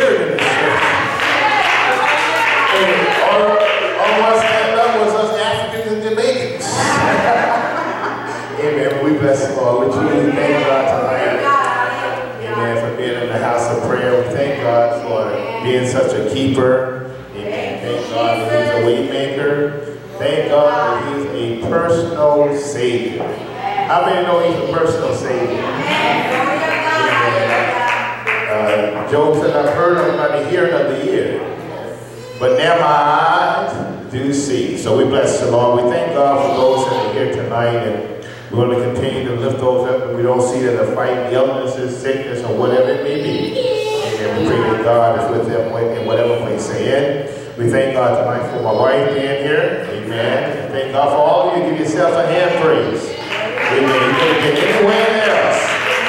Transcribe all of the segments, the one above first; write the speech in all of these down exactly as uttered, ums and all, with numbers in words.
Spirit in this church. And all, all of us stand up was us Africans and Jamaicans. Amen. We bless the Lord. We truly thank God tonight. Amen. For being in the house of prayer. We thank God for being such a keeper. Amen. Thank God that He's a way maker. Thank God that He's a personal Savior. How many know He's a personal Savior? Uh, Job said, I've heard of Him by the hearing of the ear, but now my eyes do see. So we bless the Lord. We thank God for those that are here tonight, and we're going to continue to lift those up that we don't see that are fighting illnesses, sickness, or whatever it may be. And we pray that God is with them in whatever place they're in. We thank God tonight for my wife being here. Amen. And thank God for all of you. Give yourself a hand praise. Amen. You could have been anywhere else,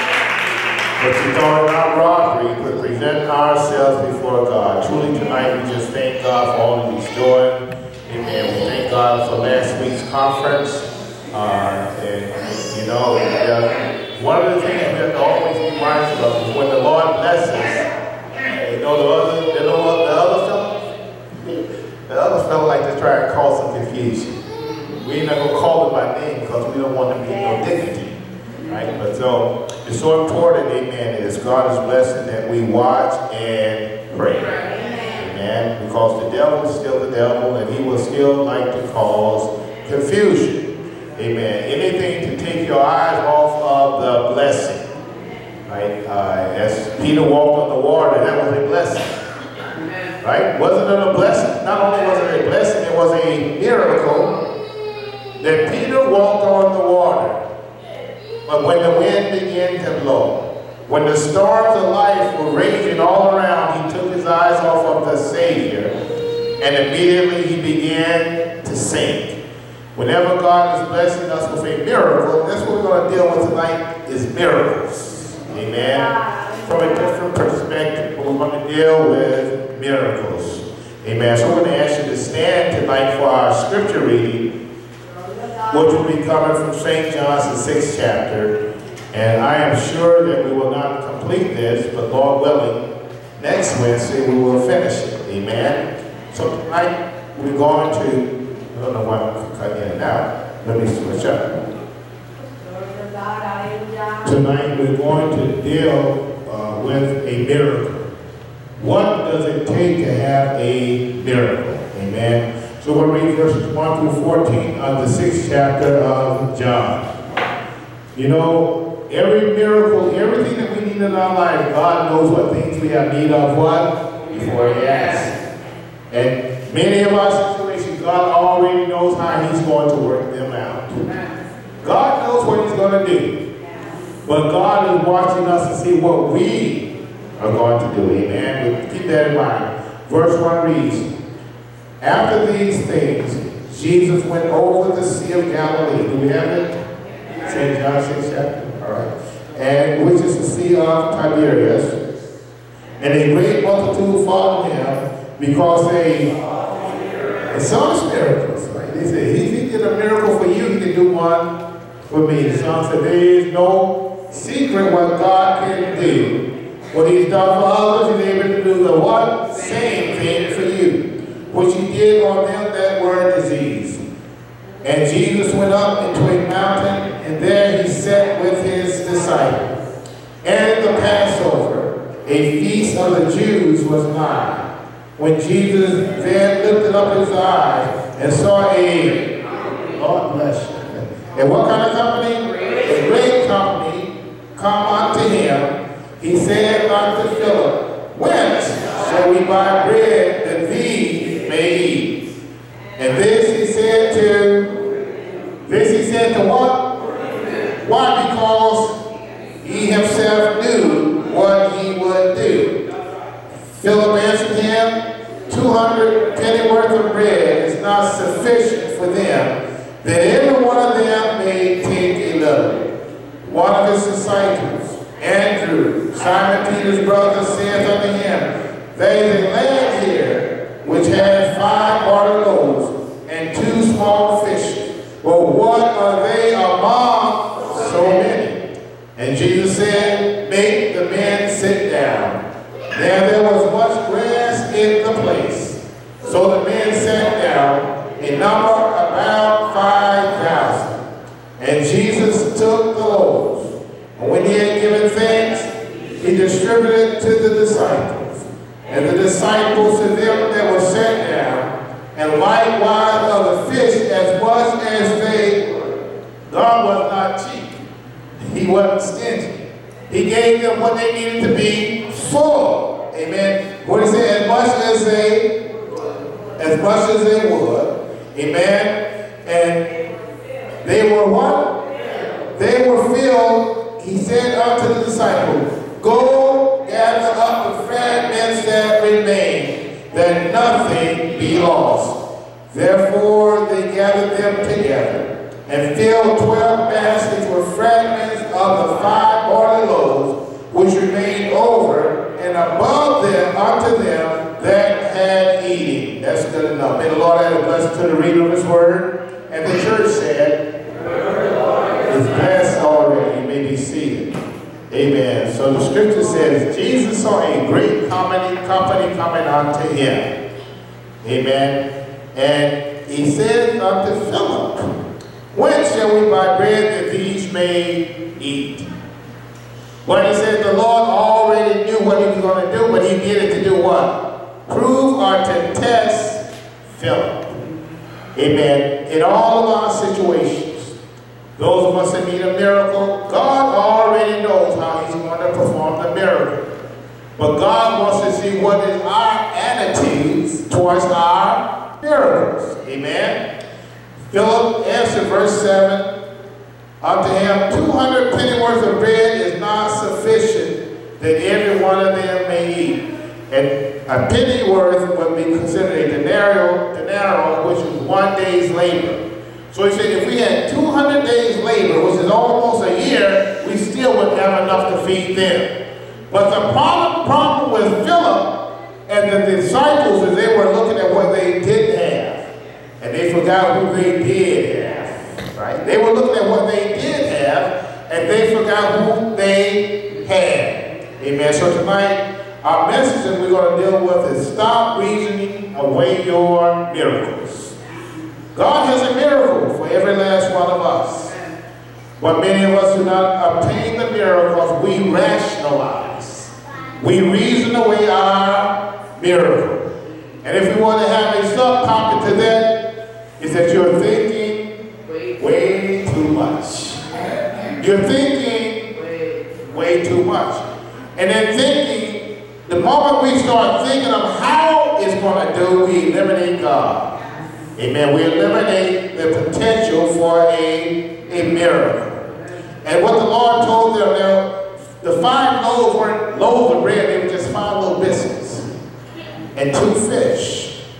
but you thought it not robbery to present ourselves before God. Truly tonight we just thank God for all that He's doing. Amen. We thank God for last week's conference. Uh, and, you know, and, uh, one of the things we have to always be mindful of is when the Lord blesses, you know, the other, you know what, the other fellow, the other fellow like to try and cause some confusion. We ain't not going to call him by name because we don't want him to be no dignity. Right? But so, it's so important, amen, is God is blessing that we watch and pray. Amen. Because the devil is still the devil and he will still like to cause confusion. Amen. Anything to take your eyes off of the blessing. Right? Uh, as Peter walked on the water, that was a blessing. Right? Wasn't it a blessing? Not only was it a blessing, it was a miracle that Peter walked on the water. But when the wind began to blow, when the storms of life were raging all around, he took his eyes off of the Savior, and immediately he began to sink. Whenever God is blessing us with a miracle, that's what we're going to deal with tonight, is miracles. Amen. From a different perspective, but we're going to deal with miracles. Amen. So we're going to ask you to stand tonight for our scripture reading, which will be coming from Saint John's, the sixth chapter. And I am sure that we will not complete this, but Lord willing, next Wednesday we will finish it. Amen. So tonight we're going to, I don't know why I'm cutting in and out. Let me switch up. Tonight we're going to deal uh, with a miracle. What does it take to have a miracle? Amen. So we'll read verses one through fourteen of the sixth chapter of John. You know, every miracle, everything that we need in our life, God knows what things we have need of what? Before He asks. And many of our situations, God already knows how He's going to work them out. God knows what He's going to do. But God is watching us to see what we are going to do. Amen. Keep that in mind. Verse one reads, after these things, Jesus went over the Sea of Galilee. Do we have it? Saint John six chapter. All right. And which is the Sea of Tiberias. And a great multitude followed Him because they, they saw His miracles. Right? They said, if He did a miracle for you, He can do one for me. The Son said, there is no secret what God can do. What He's done for others, He's able to do the what? Same thing for you, which He did on them that were diseased. And Jesus went up into a mountain, and there He sat with His disciples. And the Passover, a feast of the Jews, was nigh. When Jesus then lifted up His eyes and saw a, God bless you, and what kind of company? A great company come unto Him. He said unto Philip, whence shall we buy bread that these may eat? And this He said to, this He said to what? Why? Because He Himself knew what He would do. Philip answered Him, two hundred penny worth of bread is not sufficient for them, that every one of them may take a little. One of His disciples, Andrew, Simon Peter's brother, saith unto Him, there is a lad here which hath five barley loaves and two small fish. But what are they among so many? And Jesus said, make the men sit down. Now there was much disciples, and the disciples to them that were sent down, and likewise of the fish as much as they. God was not cheap. He wasn't stingy. He gave them what they needed to be full. Amen. What he said, as much as they, as much as they would. Amen. And they were what? They were filled. He said unto the disciples, go gather up the fragments that remain, that nothing be lost. Therefore they gathered them together, and filled twelve baskets with fragments of the five barley loaves, which remained over, and above them unto them that had eaten. That's good enough. May the Lord add a blessing to the reader of his word. And the church said, it's blessed already. You may be seated. Amen. So the scripture says, Jesus saw a great company, company coming unto him. Amen. And he said unto Philip, when shall we buy bread that these may eat? Well, he said the Lord already knew what he was going to do, but he did it to do what? Prove or to test Philip. Amen. In all of our situations, those of us that need a miracle, God already knows how he's going to perform the miracle. But God wants to see what is our attitudes towards our miracles. Amen. Philip answered, verse seven, unto him, two hundred pennyworth of bread is not sufficient that every one of them may eat. And a pennyworth would be considered a denarius, denarius, which is one day's labor. So he said, if we had two hundred days labor, which is almost a year, we still wouldn't have enough to feed them. But the problem, problem with Philip and the disciples is they were looking at what they didn't have. And they forgot who they did have, right? They were looking at what they did have, and they forgot who they had. Amen. So tonight, our message that we're going to deal with is stop reasoning away your miracles. God has a miracle for every last one of us. But many of us do not obtain the miracles. We rationalize. We reason away our miracle. And if we want to have a subtopic to that, is that you're thinking way too much. You're thinking way too much. And then thinking, the moment we start thinking of how it's going to do, we eliminate God. Amen. We eliminate the potential for a, a miracle. And what the Lord told them, now, the five loaves weren't loaves of bread, they were just five little biscuits and two fish.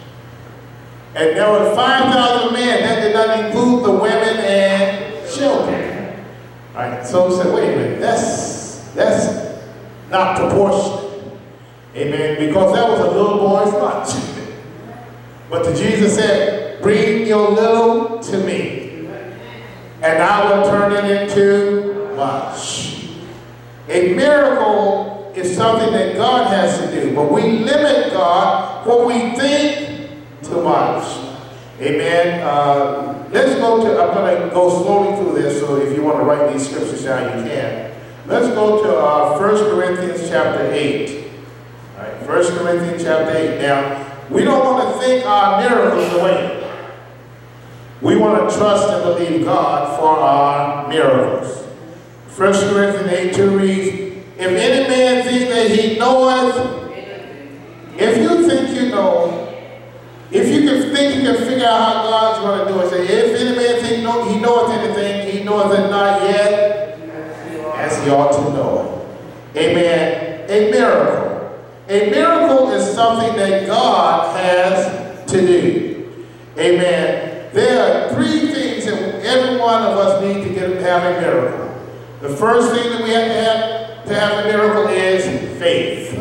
And there were five thousand men. That did not include the women and children. All right, so he said, wait a minute, that's, that's not proportionate. Amen, because that was a little boy's lunch. But the Jesus said, bring your little to me, and I will turn it into much. A miracle is something that God has to do, but we limit God when we think too much. Amen. Uh, let's go to, I'm going to go slowly through this, so if you want to write these scriptures down, you can. Let's go to uh, First Corinthians chapter eight. All right, First Corinthians chapter eight. Now, we don't want to think our miracles away. We want to trust and believe God for our miracles. First Corinthians eight two reads, if any man think that he knoweth, if you think you know, if you can think you can figure out how God's going to do it, say, if any man think no, he knoweth anything, he knoweth it not yet, as he ought to know it. Amen. A miracle. A miracle is something that God has to do. Amen. There are three things that every one of us need to get to have a miracle. The first thing that we have to have to have a miracle is faith.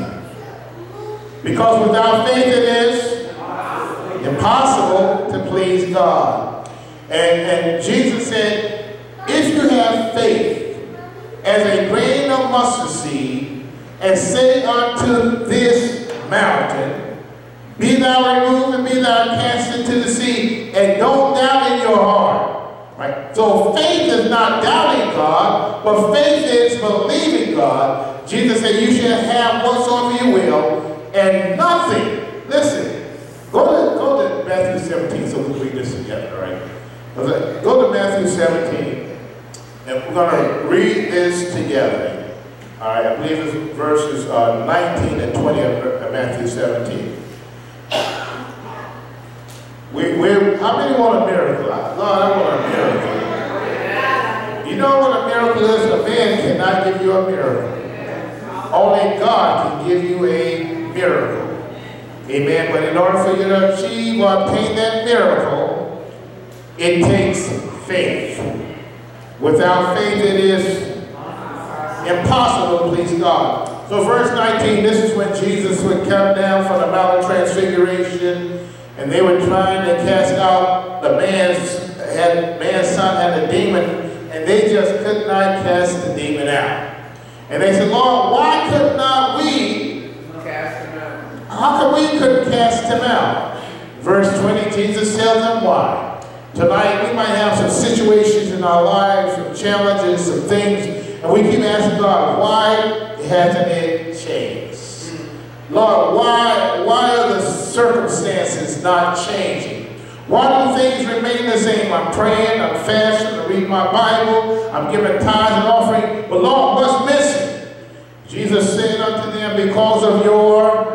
Because without faith it is impossible to please God. And, and Jesus said, if you have faith as a grain of mustard seed, and say unto this mountain, be thou removed and be thou cast into the sea, and don't doubt in your heart. Right? So faith is not doubting God, but faith is believing God. Jesus said, you shall have whatsoever you will, and nothing. Listen, go to, go to Matthew seventeen so we can read this together, all right? Go to Matthew seventeen, and we're going to read this together. All right, I believe it's verses uh, nineteen and twenty of Matthew seventeen. We, we, how many want a miracle? Lord, I want a miracle. You know what a miracle is? A man cannot give you a miracle. Only God can give you a miracle. Amen. But in order for you to achieve or obtain that miracle, it takes faith. Without faith, it is impossible to please God. So verse nineteen, this is when Jesus would come down from the Mount of Transfiguration, and they were trying to cast out the man's, had, man's son had a demon, and they just could not cast the demon out. And they said, Lord, why could not we cast him out? How come we couldn't cast him out? Verse twenty, Jesus tells them why. Tonight we might have some situations in our lives, some challenges, some things, and we keep asking God, why hasn't it changed? Lord, why, why are the circumstances not changing? Why do things remain the same? I'm praying, I'm fasting, I read my Bible, I'm giving tithes and offering, but Lord, what's missing? Jesus said unto them, because of your...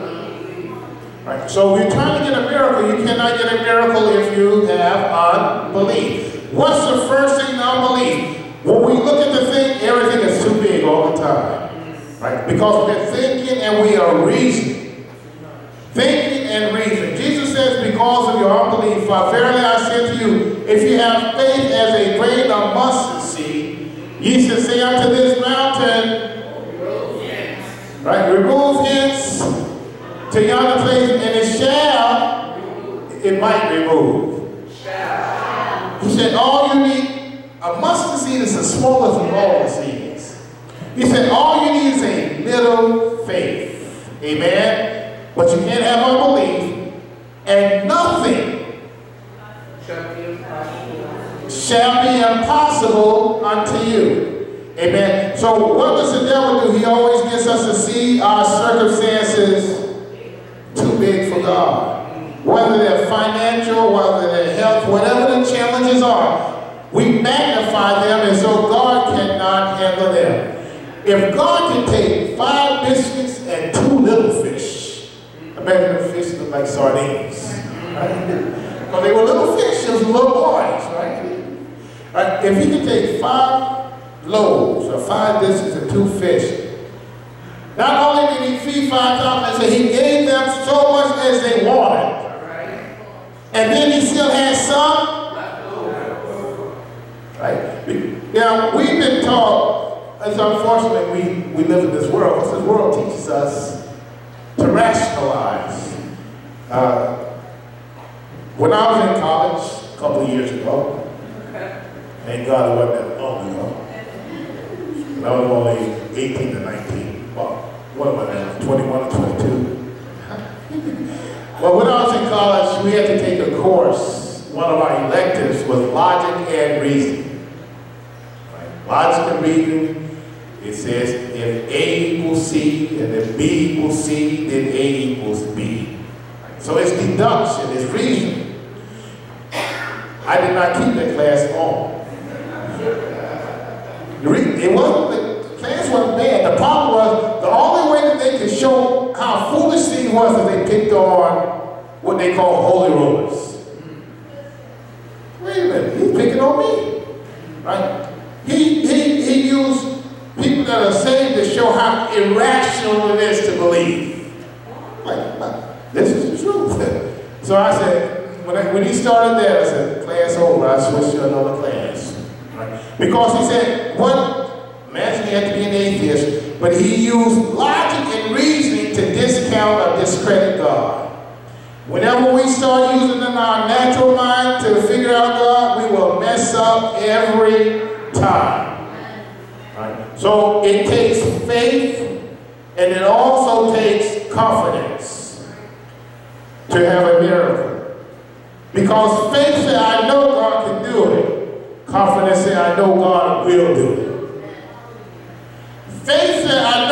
Right. So if you're trying to get a miracle, you cannot get a miracle if you have unbelief. What's the first thing? Unbelief. When we look at the thing, everything is too big all the time. Right? Because we're thinking and we are reasoning. Thinking and reasoning. Jesus says, because of your unbelief, for verily I say to you, if you have faith as a grain of mustard seed, ye shall say unto this mountain, right, remove hence to yonder place, and it shall, it might remove. He said, all you need, a mustard seed is the smallest of all the seeds. He said, all you need is a little faith. Amen? But you can't have unbelief, and nothing shall be impossible unto you. Amen? So what does the devil do? He always gets us to see our circumstances too big for God. Whether they're financial, whether they're health, whatever the challenges are, we magnify them as though God cannot handle them. If God can take five biscuits and two little fish, imagine the fish look like sardines, right? Because they were little fish, they were little boys, right? Right? If he can take five loaves or five dishes and two fish, not only did he feed five thousand, he gave them so much as they wanted. And then he still had some. Right? Now, we've been taught, it's unfortunate we, we live in this world, because this world teaches us to rationalize. Uh, when I was in college a couple of years ago, thank God it wasn't that long ago, when I was only eighteen to nineteen, well, what am I now, twenty-one or twenty-two? Well, when I was in college, we had to take a course, one of our electives was logic and reasoning. Right? Logic and reasoning, it says if A equals C and if B equals C, then A equals B. Right? So it's deduction, it's reasoning. I did not keep that class on. It wasn't, the class wasn't bad. The problem was, the only way that they could show how foolish things was that they picked on what they call holy rollers. Wait a minute, he's picking on me. Right? He, he, he used people that are saved to show how irrational it is to believe. Like, this is the truth. So I said, when, I, when he started there, I said, class over, I switched to another class. Right? Because he said, what? Imagine he had to be an atheist, but he used logic and reasoning to discount or discredit God. Whenever we start using in our natural mind to figure out God, we will mess up every time. Right? So it takes faith, and it also takes confidence to have a miracle. Because faith says, I know God can do it. Confidence says, I know God will do it. Faith said, I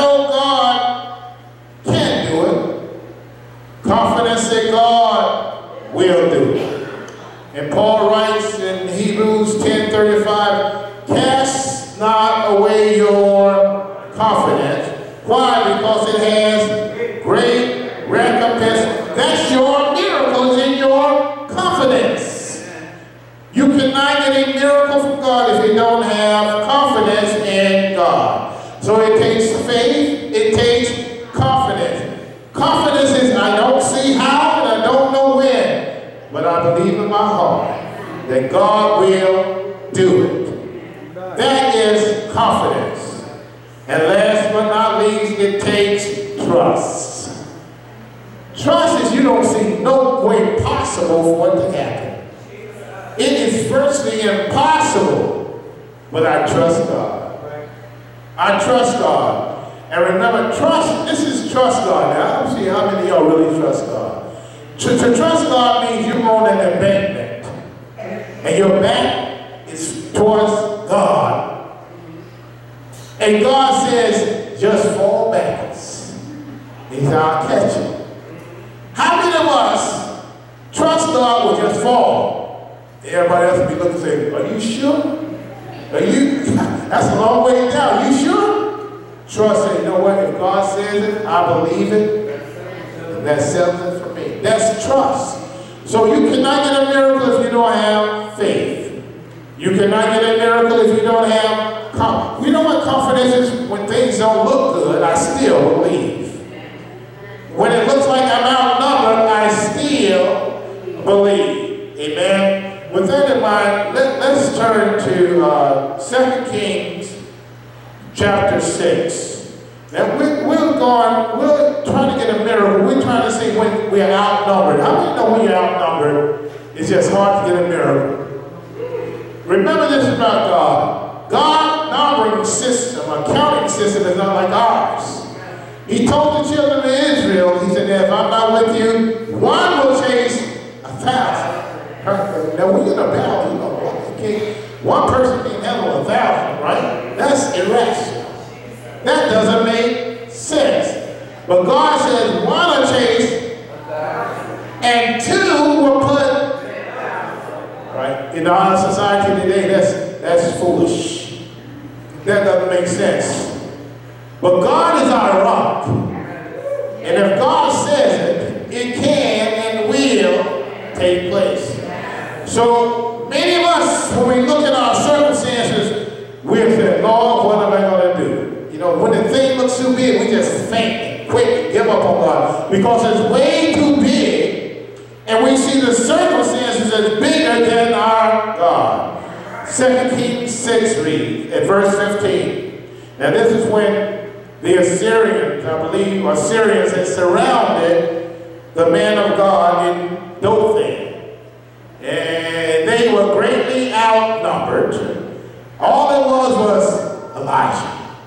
Confidence that God will do it. And Paul writes in Hebrews ten thirty-five, cast not away your confidence. Why? Because it has great recompense. That's your miracles in your confidence. You cannot get a miracle from God if you don't have confidence in God. So it takes faith, it takes confidence. Confidence is I don't see how and I don't know when, but I believe in my heart that God will do it. That is confidence. And last but not least, it takes trust. Trust is you don't see no way possible for it to happen. It is virtually impossible, but I trust God. I trust God. And remember, trust, this is trust God. Now, I don't see how many of y'all really trust God. To, to trust God means you're on an embankment, and your back is towards God. And God says, just fall backwards. He said, I'll catch you. How many of us trust God will just fall? Everybody else will be looking and say, are you sure? Are you? That's a long way down. Are you sure? Trust it. You know what? If God says it, I believe it. And that settles it for me. That's trust. So you cannot get a miracle if you don't have faith. You cannot get a miracle if you don't have confidence. You know what confidence is? When things don't look good, I still believe. When it looks like I'm outnumbered, I still believe. Amen? With that in mind, let, let's turn to uh, Second Kings chapter six. Now we're, we're going, we're trying to get a miracle. We're trying to see when we're outnumbered. How many know when you're outnumbered, it's just hard to get a miracle? Remember this about God. God's numbering system, a counting system, is not like ours. He told the children of Israel, he said, if I'm not with you, one will chase a thousand. Now, we're in a battle, you know, okay? One person can handle a thousand, right? That's irrational. That doesn't make sense. But God says one will chase and two will put, right? In our society today, that's, that's foolish. That doesn't make sense. But God is our rock. And if God says it, it can and will take place. So many of us, when we look at our circumstances, we'll say, Lord, what am I going to do? You know, when the thing looks too big, we just faint, quick, give up on God. Because it's way too big, and we see the circumstances as bigger than our God. Second Kings six, read at verse fifteen. Now this is when the Assyrians, I believe, Assyrians had surrounded the man of God in Dothan. And they were greatly outnumbered. All it was was Elijah.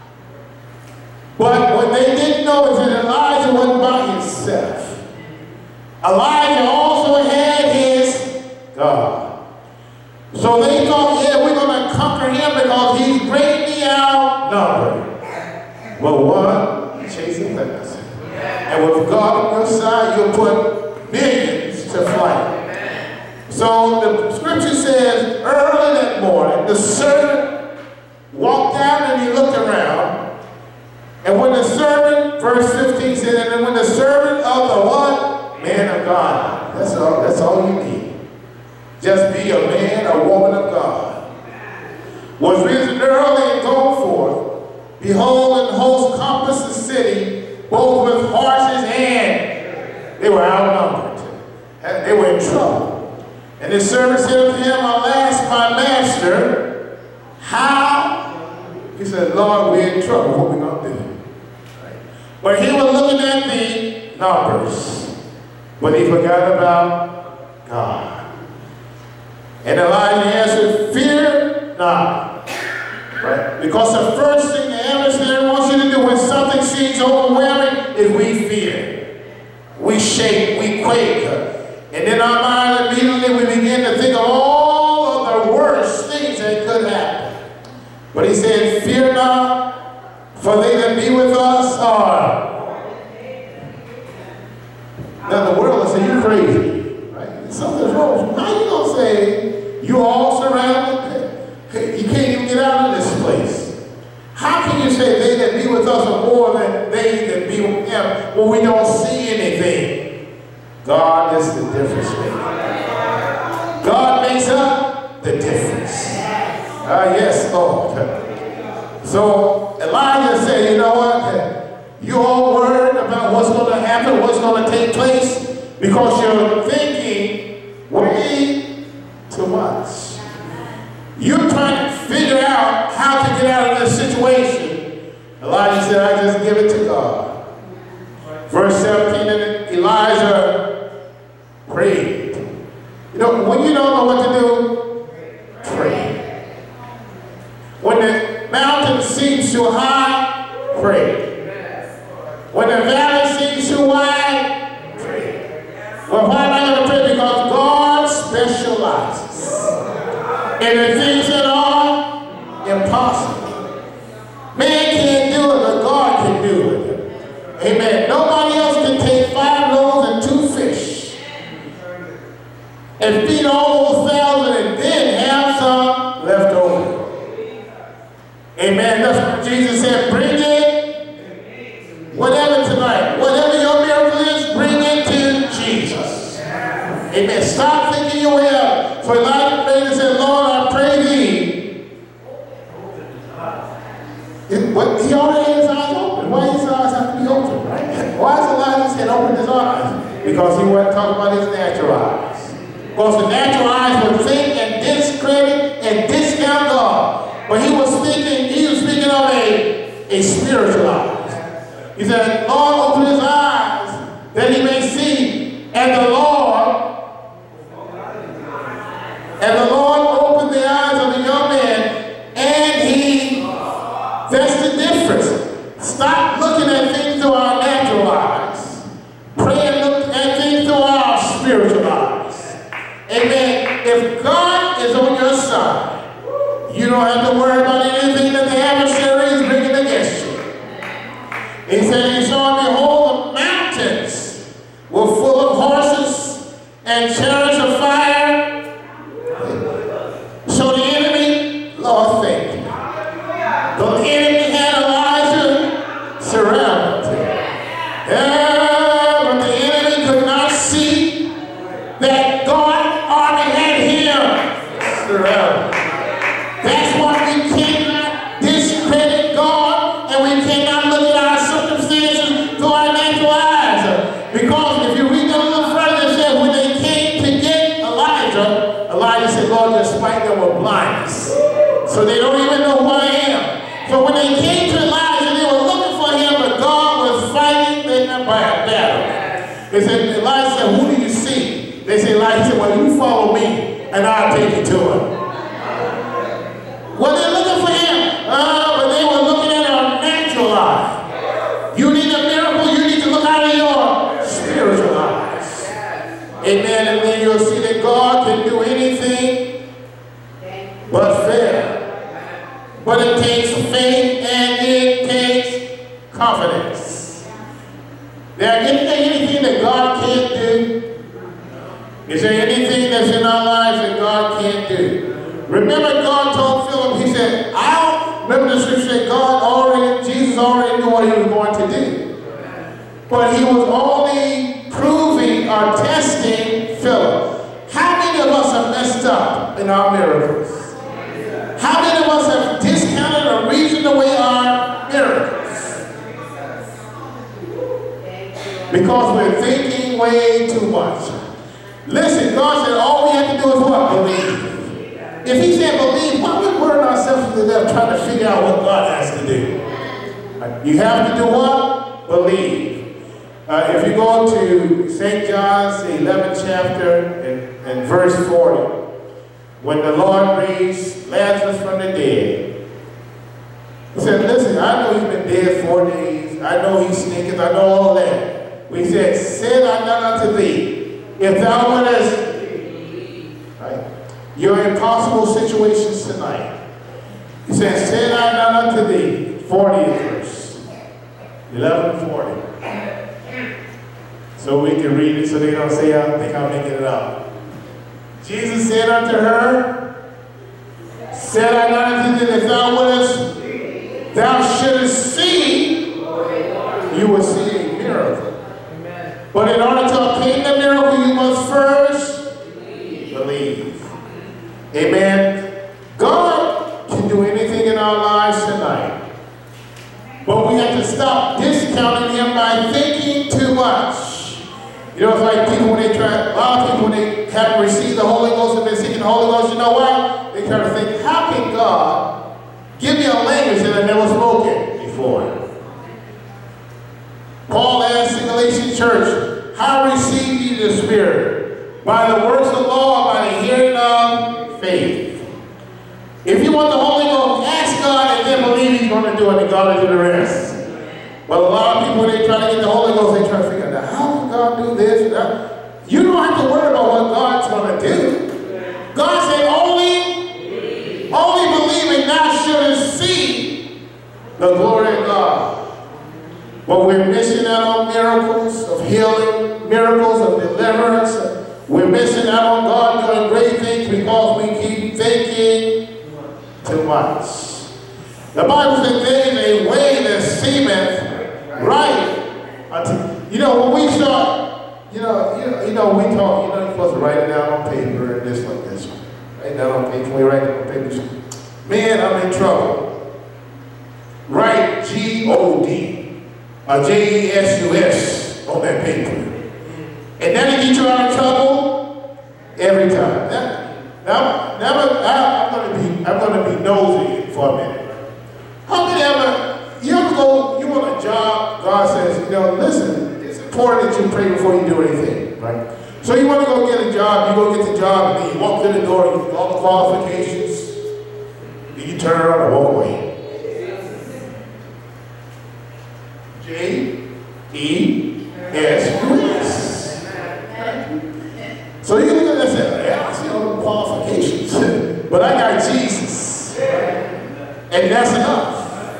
But what they didn't know is that Elijah wasn't by himself. Elijah also had his God. So they thought, yeah, we're going to conquer him because he's greatly outnumbered. But one chasing others. And with God on your side, you'll put millions to flight. So the scripture says, early that morning, the servant walked down and he looked around. And when the servant, verse fifteen said, and when the servant of the what? Man of God. That's all, that's all you need. Just be a man or woman of God. Was risen early and gone forth. Behold, an host compassed the city, both with horses and they were outnumbered. They were in trouble. And the servant said to him, alas, my master, how? He said, Lord, we're in trouble. What are we going to do? Right. But he was looking at the numbers, but he forgot about God. And Elijah answered, fear not. Right? Because the first thing the adversary wants you to do when something seems overwhelming is we fear. We shake, we quake. And in our mind immediately we begin to think of all of the worst things that could happen. But he said, fear not, for they that be with us are. In other crazy. Right? Something's wrong. How you going to say you all surrounded? You can't even get out of this place. How can you say they that be with us are more than they that be with him when we don't see anything? God is the difference maker. God makes up the difference. Ah, uh, yes, Lord. So Elijah said, you know what? You all worried about what's going to happen, what's going to take place, because you're thinking way too much. You're trying to figure out how to get out of this situation. Elijah said, I just give it to God. Verse seventeen, and Elijah prayed. You know, when you don't know what to do, pray. When the mountain seems too high, pray. When the valley seems too wide, pray. Well, why am I going to pray? Because God specializes in the things that are impossible. Man can't do it, but God can do it. Amen. Nobody else can take five loaves and two fish and feed all those thousand and then have some left over. Amen. That's what Jesus said. Bring it, whatever tonight, whatever your miracle is, bring it to Jesus. Amen. Stop thinking your way out. So Elijah prayed and said, Lord, I pray thee. It, what, he already had his eyes open. Why his eyes have to be open, right? Why is Elijah saying open his eyes? Because he wasn't talking about his natural eyes. Because the natural eyes would think and discredit and discount God. But he was speaking, he was speaking of a, a spiritual eyes. He said, Lord, open his eyes that he may see. And the Lord, and the Lord opened the eyes of the young man, and he, that's the difference. Stop looking at things through our natural eyes. Pray and look at things through our spiritual eyes. Amen. If God is on your side, you don't have to worry about anything that the adversary is bringing against you. He said, he saw, behold, the mountains were full of horses and chariots of fire. So the enemy, Lord, thank you. The enemy had Elijah surrounded. Yeah, but the enemy could not see that God already had him surrounded. That's why we cannot discredit God, and we cannot look at our circumstances through our natural eyes. Because if you read a little further, it says when they came to get Elijah, Elijah said, Lord, despite them with blindness. So they don't even know who I am. So when they came to Elijah, they were looking for him, but God was fighting their battle. They said, Elijah said, who do you see? They said, Elijah said, well, you follow me, and I'll take you to him. Well, they're looking for him, uh, but they were looking at our natural eye. You need a miracle, you need to look out of your spiritual eyes. Amen. And then you'll see that God can do anything but fail. But it takes faith and it takes confidence. There anything, anything that God can't do? Is there anything that's in our lives that God can't do? Remember, God told Philip, he said, I don't remember the scripture said God already, Jesus already knew what he was going to do. But he was only proving or testing Philip. How many of us have messed up in our miracles? How many of us have discounted or reasoned away our miracles? Because we're thinking way too much. Listen, God said all we have to do is what? Believe. If he said believe, why would we burn ourselves to death trying to figure out what God has to do? You have to do what? Believe. Uh, if you go to Saint John's, the eleventh chapter, and, and verse forty, when the Lord raised Lazarus from the dead, he said, listen, I know he's been dead four days. I know he stinketh. I know all that. But he said, said I not unto thee, if thou wouldest, right? Your impossible situations tonight. He says, said I not unto thee, fortieth verse, eleven forty. so we can read it so they don't say I think I'm making it up. Jesus said unto her, said I not unto thee that thou wouldest, thou shouldest see, you will see a miracle. Amen. But in order to obtain the miracle, you must first believe. Amen. God can do anything in our lives tonight. But we have to stop discounting him by thinking too much. You know, it's like people when they try, a lot of people when they haven't received the Holy Ghost and been seeking the Holy Ghost, you know what? They try to think, how can God give me a language that I've never spoken before? Paul asked the Galatian church, how received ye the Spirit? By the works of law, by the hearing of faith. If you want the Holy Ghost, ask God and then believe he's going to do it, and God will do the rest. But a lot of people, when they try to get the Holy Ghost, they try to figure out, how can God do this and that? You don't have to worry about what God's going to do. God said, only, only believing thou shouldest see the glory of God. But we're missing out on miracles of healing, miracles of deliverance. We're missing out on God doing great things because we keep thinking too much. The Bible says there is a way that seemeth right. You know, when we start, you know, you know, you know, we talk, you know, you're supposed to write it down on paper and this like this. Write it down on paper. We write it on paper. Man, I'm in trouble. Write G O D. A J E S U S on that paper. And that'll get you out of trouble every time. Now, now, now I'm gonna be I'm gonna be nosy for a minute. How many ever you ever go, you want a job, God says, you know, listen, it's important that you pray before you do anything, right? So you want to go get a job, you go get the job, and then you walk through the door, you get all the qualifications, then you turn around and walk away. J E S U S. So you look at that and say, yeah, I see all the qualifications, but I got Jesus. And that's enough.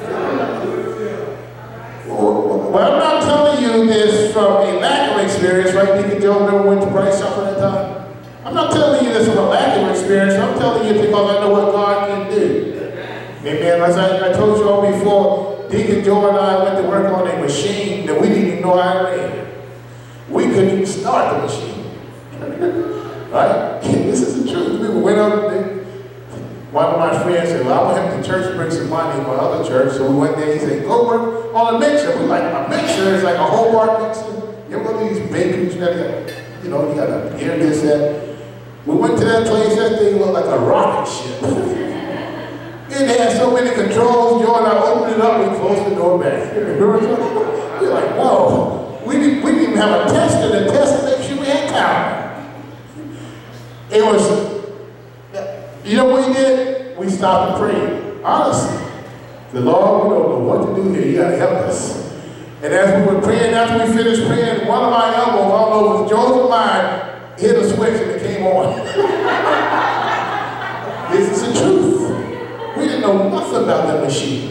Well, I'm not telling you this from a lack of experience, right? Deacon Joe never went to Bryce Shop at that time. I'm not telling you this from a lack of experience. I'm telling you because I know what God can do. Amen. As I, I told you all before, Deacon Joe and I went to work on a machine that we didn't even know how to ran. We couldn't even start the machine. Right? This is the truth. We went up there. One of my friends said, well, I want him to church bring some money for other church. So we went there. He said, go work on a mixer. We like, a mixer is like a whole bar mixer. You ever go to these bakeries? You know, you got to hear this, that. We went to that place. That thing looked like a rocket ship. And they had so many controls. Joe and I opened it up. We closed the door back. We're like, whoa. We didn't, we didn't even have a tester to test to make sure we had power. It was... You know what we did? We stopped and prayed. Honestly. The Lord, we don't know what to do here. You got to help us. And as we were praying, after we finished praying, one of my elbows, I don't know if it was Joe's or mine, hit a switch and it came on. This is the truth. We didn't know nothing about that machine.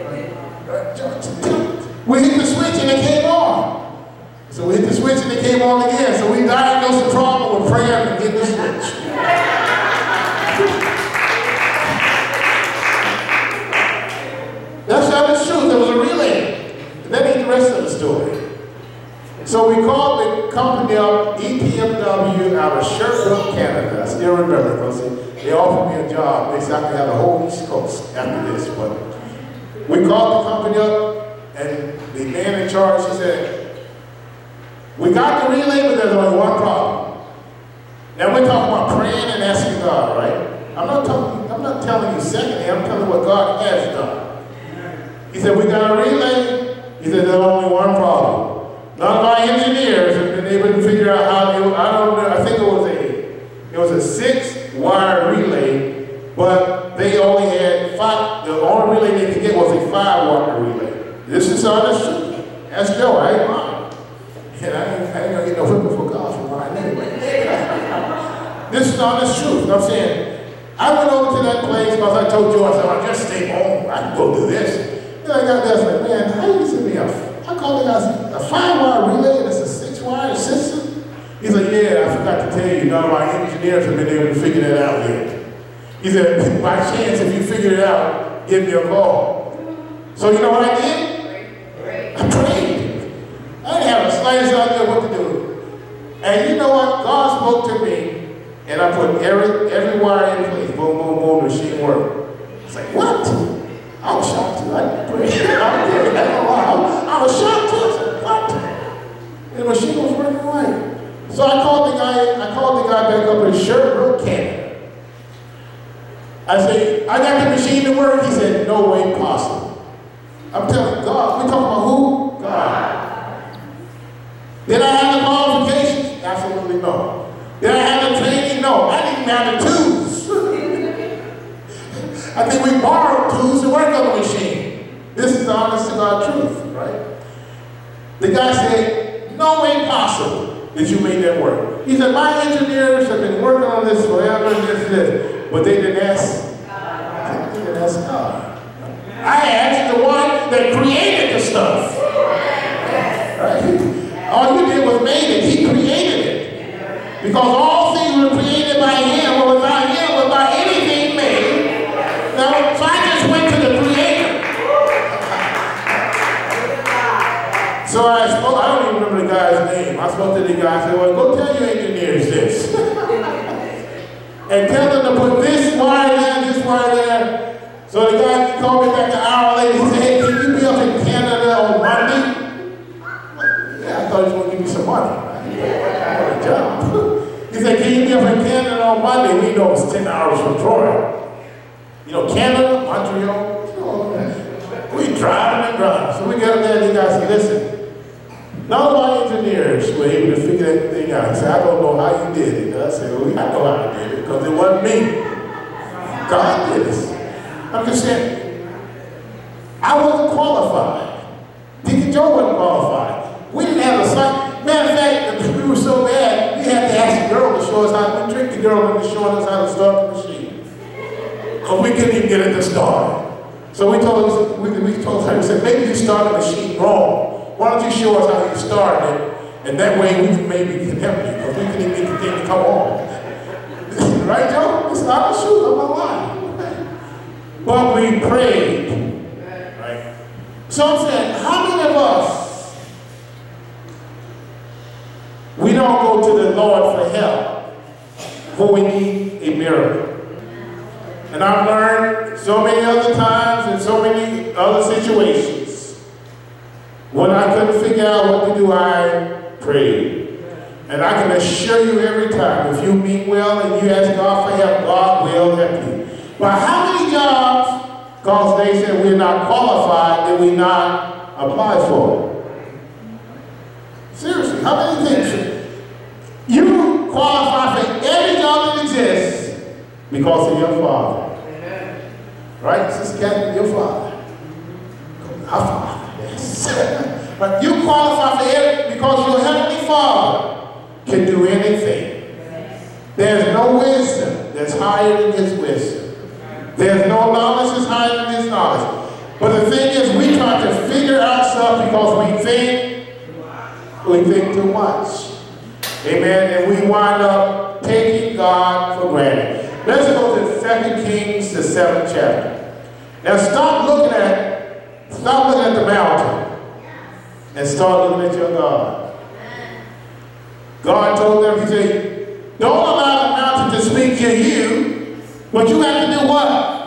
We hit the switch and it came on. So we hit the switch and it came on again. So we diagnosed the problem with prayer and hit the switch. That's how it's true. There was a relay. And that ain't the rest of the story. So we called the company up, E P M W, out of Sherbrooke, Canada. I still remember because they offered me a job. They said I could have the whole East Coast after this. But we called the company up, and the man in charge, he said, we got the relay, but there's only one problem. Now we're talking about praying and asking God, right? I'm not talking, I'm not telling you secondly, I'm telling you what God has done. He said, we got a relay. He said, there's only one problem. None of our engineers have been able to figure out how to, I don't know, I think it was a, it was a six wire relay, but they only had five, the only relay they could get was a five wire relay. This is honest truth. That's Joe, I ain't lying. And I ain't, I ain't gonna get no whipping for God for mine anyway. This is honest truth. I'm saying, I went over to that place because I told Joe, I said, I'll just stay home. I can go do this. I got there, I was like, man, how you send me a, I call it a five wire relay and it's a six wire, six forgot to tell you, none of our engineers have been able to figure that out yet. He said, by chance, if you figure it out, give me a call. So you know what I did? I prayed. I didn't have the slightest idea what to do. And you know what? God spoke to me, and I put every, every wire in place. Boom, boom, boom, the machine worked. I was like, what? I was shocked too. I prayed. I did. I was shocked too. I said, what? And the machine was working right. So I called the guy, I called the guy back up in Sherbrooke, Canada. I said, I got the machine to work. He said, no way possible. I'm telling God, we talking about who? God. Did I have the qualifications? Absolutely no. Did I have the training? No. I didn't even have the tools. I think we borrowed tools to work on the machine. This is the honest to God truth, right? The guy said, no way possible that you made that work. He said, my engineers have been working on this forever and this and this, but they didn't ask. They didn't ask God. I asked the one that created the stuff. Right? All you did was made it. He created it. Because all things were created by him, or without him, without anything made. Now, so I just went to the creator. So I spoke, I don't even remember the guy's name. I spoke to the guy and said, well, go tell your engineers this. And tell them to put this wire there, this wire there. So the guy called me back an hour later. He said, hey, can you be up in Canada on Monday? Yeah, I thought he was going to give me some money. I want a job. He said, can you be up in Canada on Monday? We know it's ten hours from Troy. You know, Canada, Montreal. We driving and driving. So we got up there and the guy said, listen, none of our engineers were able to figure that thing out. He said, I don't know how you did it. I said, well, I know how I did it because it wasn't me. God did this. I'm just saying, I wasn't qualified. Deacon Joe wasn't qualified. We didn't have a site. Matter of fact, we were so bad, we had to ask the girl to show us how to trick the girl into showing us how to start the machine. Because we couldn't even get it to start. So we told we, we told her, we said, maybe you started the machine wrong. Why don't you show us how you started it, and that way we can maybe can help you, because we couldn't even get the thing to come on. Right, Joe? It's not a shoot, I'm not lying. But we prayed. Right? So I'm saying, how many of us, we don't go to the Lord for help when we need a miracle? And I've learned so many other times in so many other situations, when I couldn't figure out what to do, I prayed. And I can assure you every time, if you mean well and you ask God for help, God will help you. But how many jobs, because they said we're not qualified, did we not apply for? Seriously, how many things? You qualify for every job that exists because of your father. Amen. Right? Sister Catherine, your father. Our father, yes. But you qualify for every because your heavenly Father can do anything. There's no wisdom that's higher than his wisdom. There's no knowledge that's higher than his knowledge. But the thing is, we try to figure out stuff because we think, we think too much. Amen. And we wind up taking God for granted. Let's go to Second Kings, the seventh chapter. Now stop looking at, stop looking at the mountain and start looking at your God. God told them, he said, don't allow the mountain to speak to you, but you have to do what?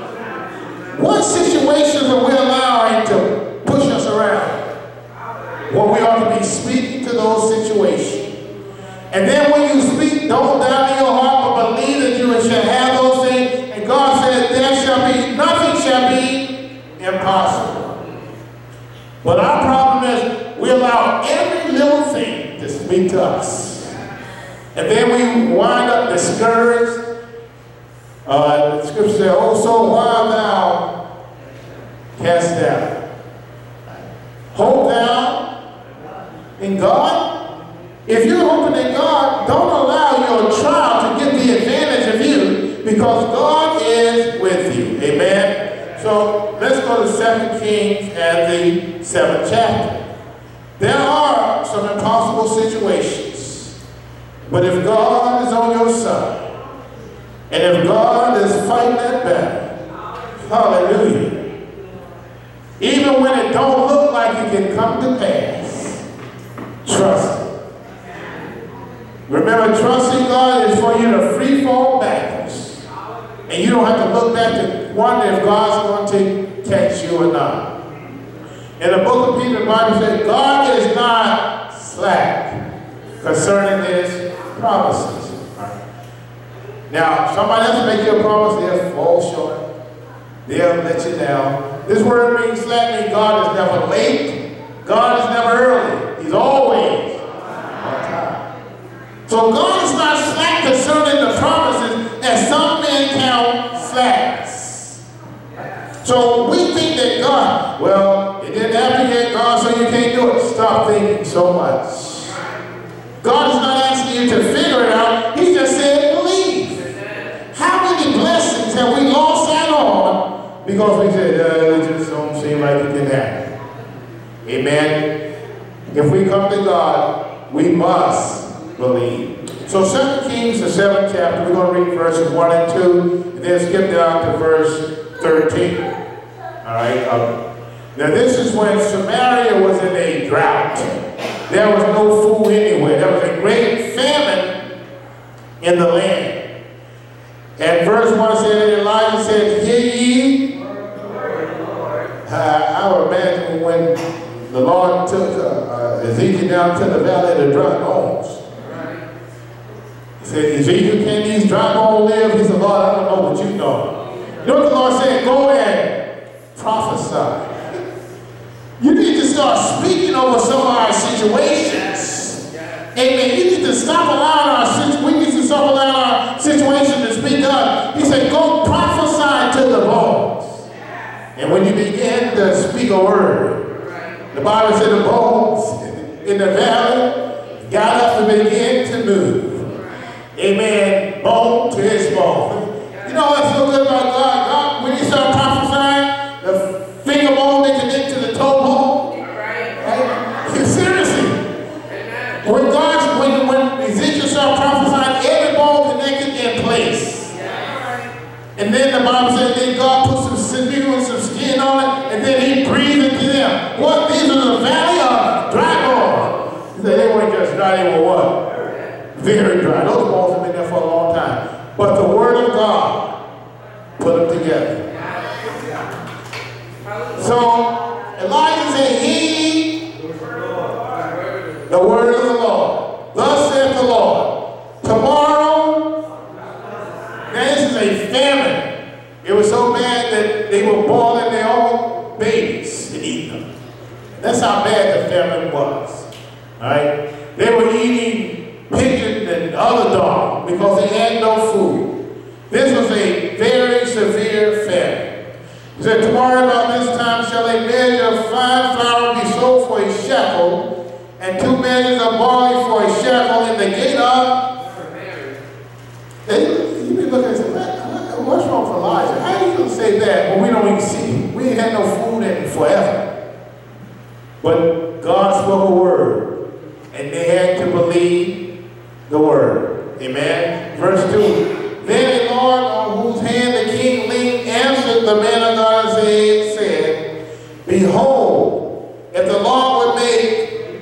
What situations are we allowing to push us around? Well, we ought to be speaking to those situations. And then when you speak, don't doubt in your heart, but believe that you shall have those things. And God said, there shall be, nothing shall be impossible. But our problem is, we allow every little thing to speak to us. And then we wind up discouraged. Uh, the scripture says, oh, so why thou cast down? Hope thou in God. If you're hoping in God, don't allow your trial to get the advantage of you, because God is with you. Amen? So let's go to Second Kings and the seventh chapter. There are some impossible situations But if God is on your side, and if God is fighting that battle, hallelujah, even when it don't look like it can come to pass, trust Him. Remember, trusting God is for you to free fall backwards. And you don't have to look back and wonder if God's going to catch you or not. In the book of Peter, the Bible says, God is not slack concerning His promises. Now, somebody else make you a promise, they'll fall short. They'll let you down. This word means slack means God is never late. God is never early. He's always on time. So God is not slack concerning the promises as some men count slackness. So we think that God, well, it didn't happen yet, God, so you can't do it. Stop thinking so much. God is not asking you to figure it out. He just said, believe. How many blessings have we lost out on because we said, uh, it just don't seem like it can happen? Amen. If we come to God, we must believe. So Second Kings, the seventh chapter, we're going to read verses one and two, and then skip down to verse thirteen. All right. Um, now this is when Samaria was in a drought. There was no food anywhere. There was a great famine in the land. And verse one said, Elijah said, hear ye. Uh, I would imagine when the Lord took uh, uh, Ezekiel down to the valley of the dry bones. He said, Ezekiel, can these dry bones live? He said, Lord, I don't know what you know. You know what the Lord said? Go and prophesy. You need to start speaking over some of our situations. Amen. You need to stop allowing our situations. We need to stop allowing our situation to speak up. He said, go prophesy to the bones. And when you begin to speak a word, the Bible said the bones in the valley got up and began to move. Amen. Bone to his bone. You know what's so good about God? God, when you start prophesying, the finger bone they connect to the toe bone. Right? Seriously. When God, when, when Ezekiel started prophesying, every bone connected in place. And then the Bible said, then God put some sinew and some skin on it, and then He breathed into them. What? These are the valley of dry bones. He said they weren't just dry, they were what? Very dry. Those bones have been there for a long time. But the Word of God put them together. So Elijah said, heed the word of the Lord. Thus saith the Lord. Tomorrow, now this is a famine. It was so bad that they were boiling their own babies to eat them. That's how bad the famine was. All right? They were eating pigeons and other dogs because they had no food. This was a very severe famine. He said, tomorrow about this time shall a measure of fine flour be sold for a shekel, and two measures of barley for a shekel in the gate of Samaria. You be looking and say, what's wrong with Elijah? How are you going to say that when we don't even see? We ain't had no food in forever. But God spoke a word, and they had to believe the word. Amen. Verse two. Then the Lord on whose hand the king leaned answered the man of God and said, behold, if the Lord would make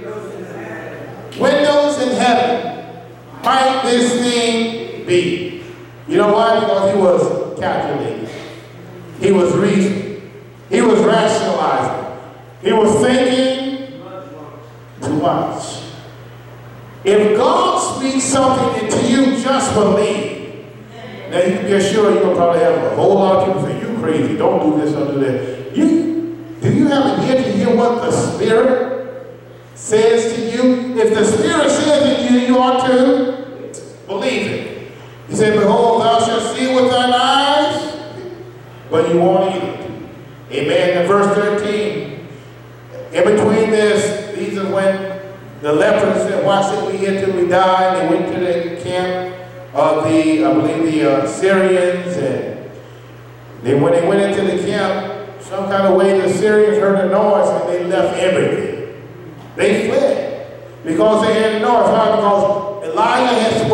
windows in heaven, might this thing be? You know why? Because he was calculating. He was reasoning. He was rationalizing. He was thinking too much. If God speaks something into you, just believe. Now you can be sure you're going to probably have a whole lot of people say, you crazy, don't do this, don't do that. You, do you have an ear to hear what the Spirit says to you? If the Spirit says it to you, you ought to believe it. He said, behold, thou shalt see with thine eyes, but you won't eat it. Amen. In verse thirteen, in between this, these are when the lepers said, why should we here till we die? They went to the camp of the, I believe the uh, Syrians, and they, when they went into the camp, some kind of way the Syrians heard the noise and they left everything. They fled because they had the noise. Why? Because Elijah had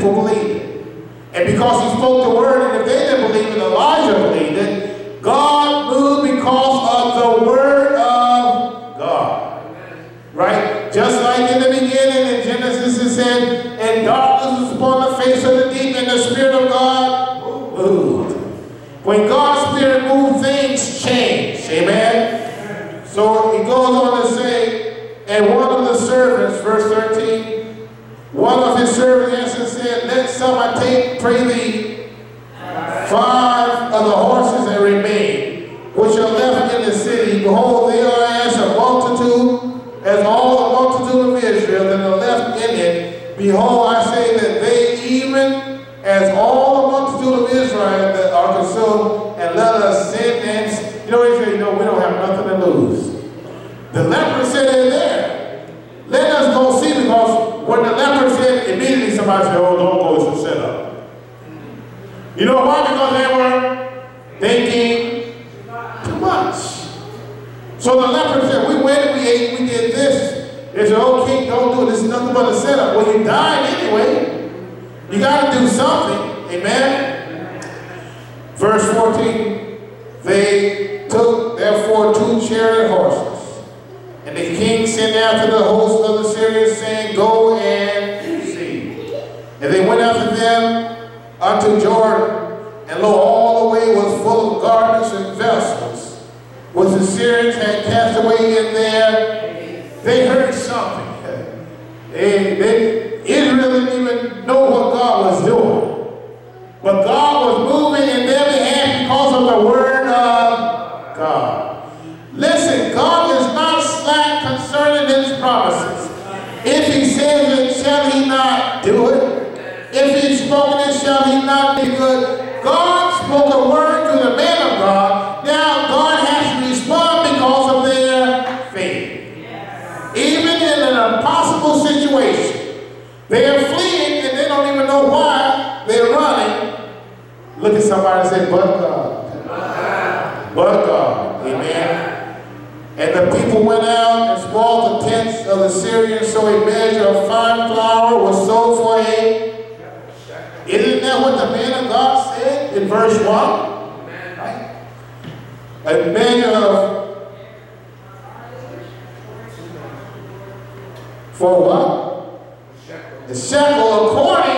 people believed it. And because he spoke the word, and if they didn't believe it, Elijah believed it, God moved because of the word of God. Right? Just like in the beginning in Genesis it said, and darkness was upon the face of the deep, and the Spirit of God moved. When God's Spirit moved, things changed. Amen? So he goes on to say, and one of the servants, verse thirteen, one of his servants answered and said, let some I take, pray thee, five of the horses that remain, which are left in the city. Behold, they are as a multitude, as all the multitude of Israel that are left in it. Behold, I say that they even as all the multitude of Israel that are consumed, and let us sin and, you know, he said, you know, we don't have nothing to lose. The leper said in there, let us go see, because when the leper said, immediately somebody said, oh, don't go, it's a setup. You know why? Because they were thinking too much. So the leper said, we went, we ate, we did this. They said, oh, king, don't do it. This is nothing but a setup. Well, you died anyway. You got to do something. Amen? Verse fourteen, they took, therefore, two chariot horses. And the king sent after the host of the Syrians, saying, go and see. And they went after them unto Jordan. And lo, all the way was full of garments and vessels, which the Syrians had cast away in there. They heard something. They, they, Israel didn't even know what God was doing. But God was moving in their behalf because of the word of God. Listen, God is not slack concerning his promises. If he says it, shall he not do it? If he's spoken it, shall he not be good? God spoke a word to the man of God. Now God has to respond because of their faith. Even in an impossible situation, they are fleeing and they don't even know why they're running. Look at somebody and say, but God. But God. Amen. And the people went out and spoiled the tents of the Syrians, so a measure of fine flour was sold for a. Isn't that what the man of God said in verse one? Right? A measure of. For what? The shekel according.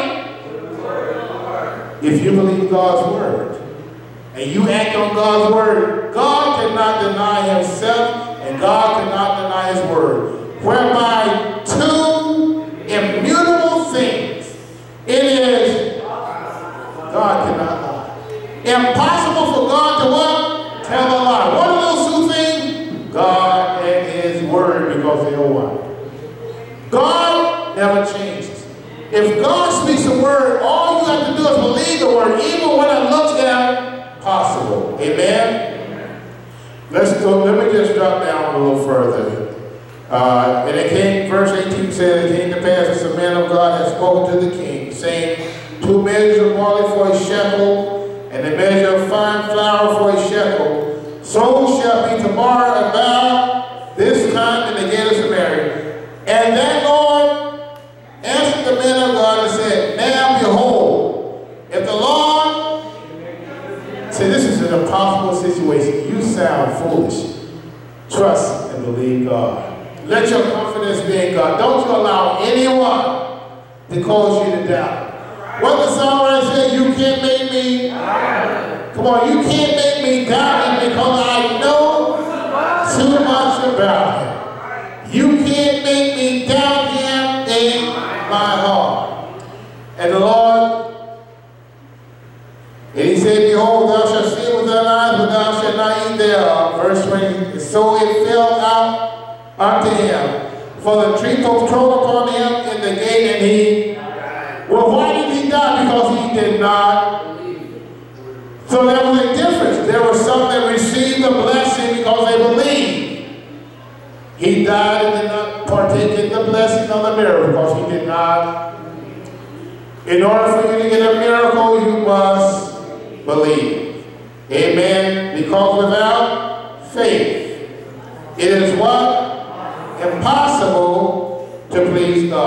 If you believe God's word and you act on God's word, God cannot deny himself and God cannot deny his word. Whereby two immutable things, it is God cannot lie. Impossible for God to what? Tell a lie. What are those two things? God and his word, because they are one. God never changes. If God speaks a word, all you have to do is believe the word, even when it looks impossible. Amen? Let's go, let me just drop down a little further. Uh, and it came, verse eighteen says, it came to pass as the man of God had spoken to the king, saying, two measures of barley for a shekel, and a measure of fine flour for a shekel. So shall be tomorrow about this time in the gate of Samaria. And that Lord answered the man of God and said, now behold, if the Lord, see, this is an impossible situation. You sound foolish. Trust and believe God. Let your confidence be in God. Don't you allow anyone to cause you to doubt. What the songwriter said, you can't make me, come on, you can't make me doubt him because I know too much about him. You can't make me doubt him in my heart. And the Lord, and he said, behold, thou shalt see with thine eyes, but thou shalt not eat thereof. Verse twenty, so it fell out unto him. For the tree trode upon him in the gate, and he, well, why did he die? Because he did not. So there was a difference. There were some that received the blessing because they believed. He died and did not partake in the blessing of the miracle because he did not. In order for you to get a miracle, you must believe. Amen. Because without faith, it is what? Impossible to please God.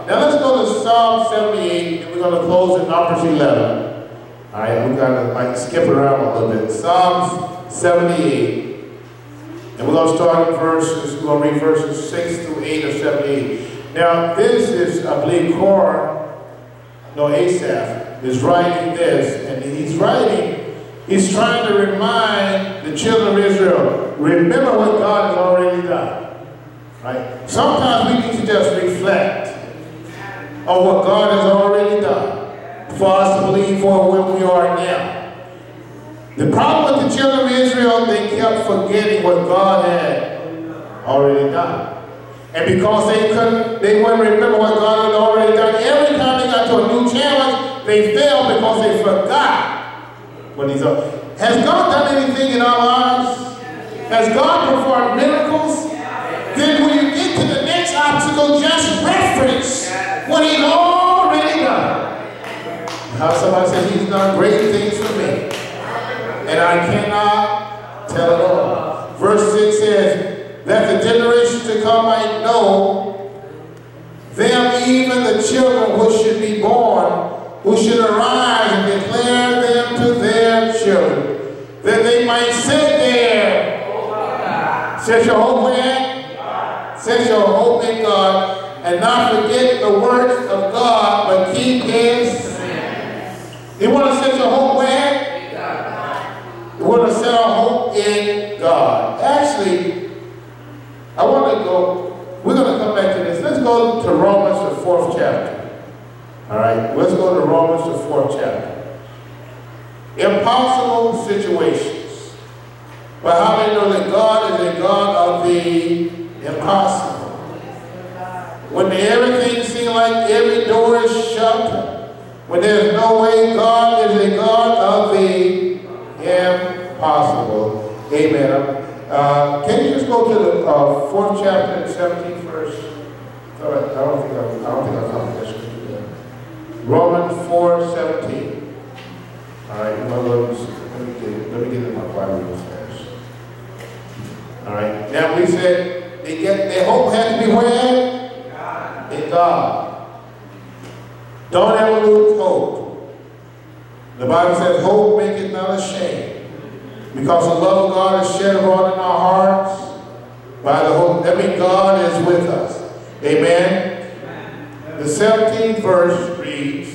Now let's go to Psalm seventy-eight, and we're going to close in Numbers eleven. All right, we're going to like skip around a little bit. Psalms seventy-eight. And we're going to start in verses, we're going to read verses six through eight of seventy-eight. Now, this is, I believe, Korah, no, Asaph, is writing this, and he's writing, he's trying to remind the children of Israel, remember what God has already done. Right? Sometimes we need to just reflect on what God has already done for us to believe for where we are now. The problem with the children of Israel, they kept forgetting what God had already done. And because they couldn't, they wouldn't remember what God had already done, every time they got to a new challenge, they failed because they forgot what He's done. Has God done anything in our lives? Has God performed miracles? Then when you get to the next obstacle, just reference what He's already done. How somebody said, He's done great things for me, and I cannot tell it all. Verse six says, that the generations to come might know them, even the children which should be born, who should arise and declare them to their children, that they might sit there. Set your hope where? Set your hope in God, and not forget the works of God, but keep His. You want to set your hope where? We want to set our hope in God. Actually, I want to go, we're going to come back to this. Let's go to Romans, the fourth chapter. All right, let's go to Romans, the fourth chapter. Impossible situations. But how many know that God is a God of the impossible? When everything seems like every door is shut, when there's no way, God is a God of the impossible. Amen. Uh, can you just go to the uh, fourth chapter and seventeenth verse? All right, I don't think I, I don't think I found this. Romans four seventeen. All right, well, let me get it. Let me get it in my Bible real fast. All right. Now we said they get their hope has to be where? God. In God. Don't ever lose hope. The Bible says, hope maketh not ashamed. Because the love of God is shed abroad in our hearts by the hope. That means God is with us. Amen? Amen. The seventeenth verse reads,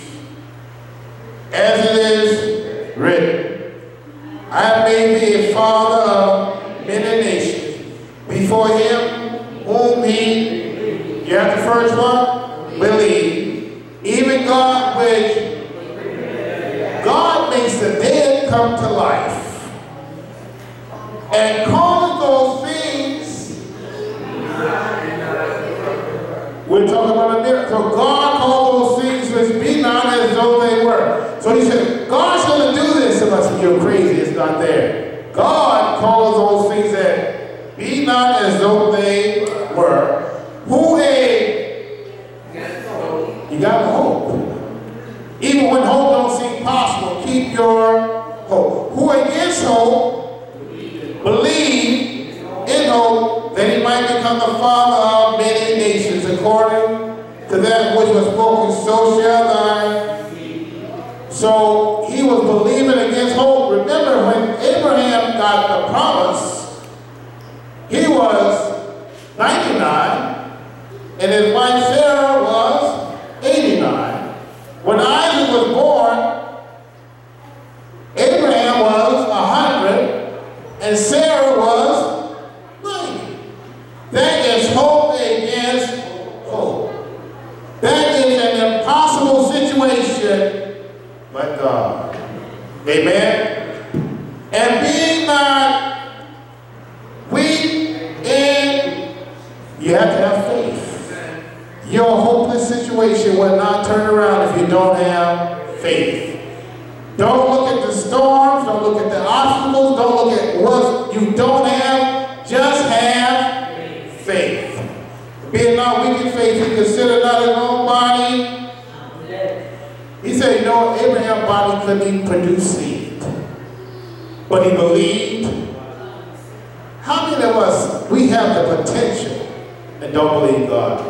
as it is written, I have made thee a father of many nations, before Him whom He, you have the first one? Believe. Even God which, God makes the dead come to life. And calling those things, we're talking about a miracle. God called those things which be not as though they were. So He said, God's going to do this. Unless you're crazy, it's not there. God calls those things that be not as though they were. Who a, you got to hope. Even when hope don't seem possible, keep your hope. Who against hope, believe in hope that He might become the father of many nations, according to that which was spoken, so shall thy. So he was believing against hope. Remember, when Abraham got the promise, he was ninety-nine, and his wife Sarah was eighty-nine. When Isaac was born, Abraham was one hundred. And Sarah was ninety. That is hope against hope. That is an impossible situation, but God. Amen. And being not weak in, you have to have faith. Your hopeless situation will not turn around if you don't have faith. Don't look at the storms, don't look at the obstacles, don't look at what you don't have, just have faith. Being not weak in faith, he considered not his own body. He said, you know, Abraham's body couldn't even produce seed. But he believed. How many of us, we have the potential and don't believe God?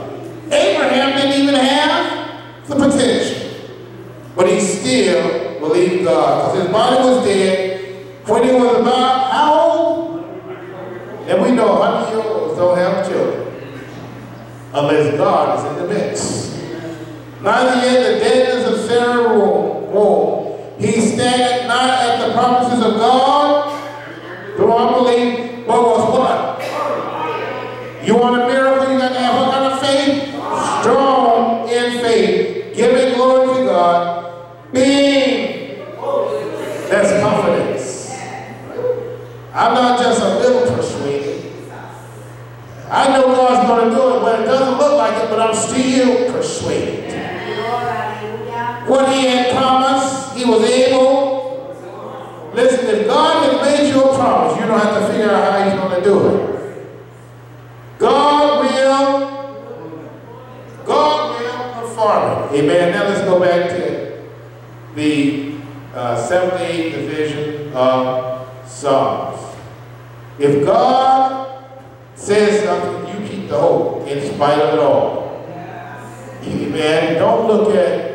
Abraham didn't even have the potential. But he still believed God. Because his body was dead when he was about how old? And we know hundred-year-olds don't have children unless God is in the mix. Neither yet the deadness of Sarah's womb. He standeth not at the promises of God through unbelief, but was what? You want a miracle? You got to have what kind of faith? Strong in faith, giving glory to God, being, that's confidence. I'm not just a little persuaded. I know God's going to do it, but it doesn't look like it, but I'm still persuaded. What he had promised, he was able. Listen, if God has made you a promise, you don't have to figure out how he's going to do it. God will, God will perform it. Amen. Now let's go back to the uh, seventy-eighth division of Psalms. If God says something, you keep the hope in spite of it all. Amen. Don't look at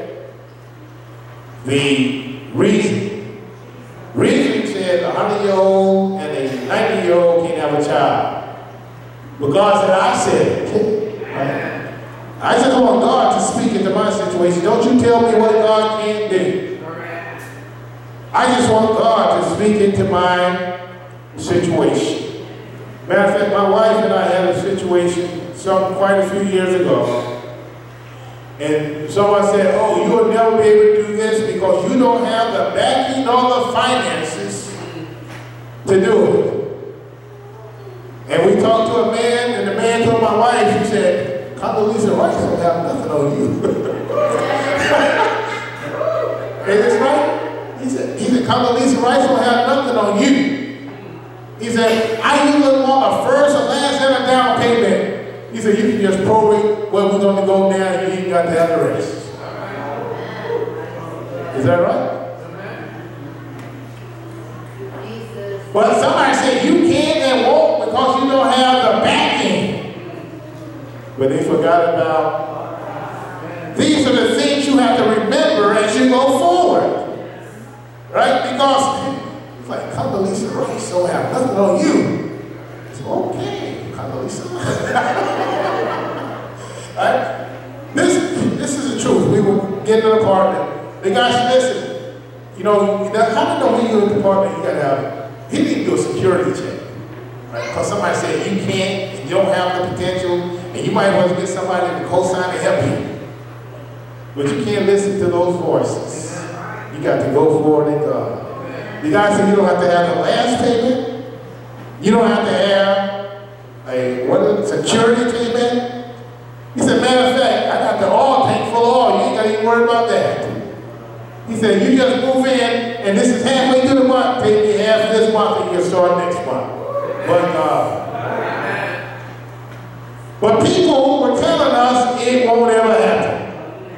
the reason. Reason says a hundred-year-old and a ninety-year-old can't have a child. But God said, I said it. Right? I just want God to speak into my situation. Don't you tell me what God can do. I just want God to speak into my situation. Matter of fact, my wife and I had a situation some quite a few years ago. And someone said, oh, you will never be able to do this because you don't have the backing or the finances to do it. And we talked to a man, and the man told my wife, he said, Condoleezza Rice don't have nothing on you. Is this right? He said, he said, Condoleezza Rice don't have nothing on you. He said, I either want a first or last and a down payment. He said, you can just prorate where we're going to go now and you ain't got to have the rest. Is that right? But somebody said you can't and won't because you don't have the backing. But they forgot about, these are the things you have to remember as you go forward. Right? Because it's like, Condoleezza Rice don't have nothing on you. It's okay, Condoleezza. Right? This, this is the truth. We were getting an apartment. The guy said, listen, you know, how many know when you're in the apartment, you got to have, he didn't do a security check. Right? Because somebody said you can't, and you don't have the potential, and you might want to get somebody to co-sign to help you. But you can't listen to those voices. You got to go forward in God. The guy said you don't have to have the last payment. You don't have to have a what is it, security payment. He said, matter of fact, I got the oil tank full of oil. You ain't got to even worry about that. He said, you just move in, and this is halfway through the month. Pay me half this month, and you'll start next month. But God. But people were telling us it won't ever happen.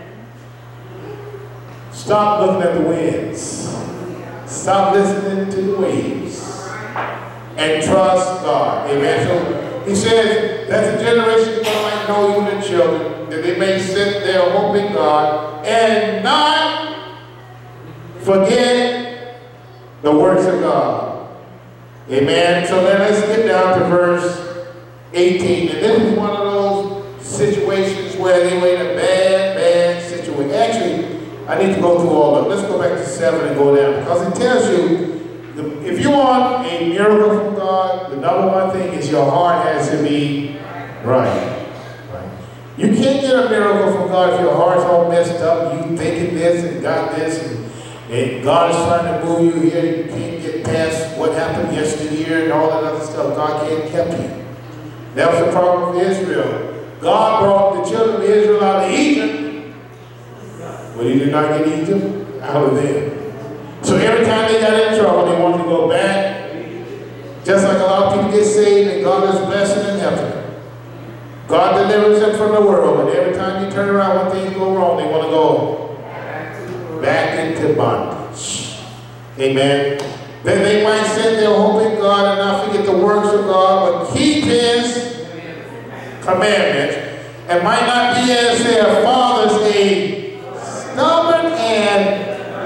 Stop looking at the winds. Stop listening to the waves. And trust God. Amen. So he says, that's a generation that might know you and children, that they may sit there hoping God and not forget the works of God. Amen. So then let's get down to verse eighteen. And this is one of those situations where they were in a bad, bad situation. Actually, I need to go through all of it. Let's go back to seven and go down. Because it tells you, the, if you want a miracle from God, the number one thing is your heart has to be right. Right. You can't get a miracle from God if your heart's all messed up, you thinking this and got this, and, and God is trying to move you here. You can't get past what happened yesteryear and all that other stuff. God can't help you. That was the problem with Israel. God brought the children of Israel out of Egypt, but he did not get Egypt out of them. So every time they got in trouble, they wanted to go back. Just like a lot of people get saved and God is blessing and helping them. God delivers them from the world, but every time you turn around when things go wrong, they want to go back into bondage. Amen. Then they might sit there hoping God and not forget the works of God, but keep his commandments and might not be as their fathers, a stubborn and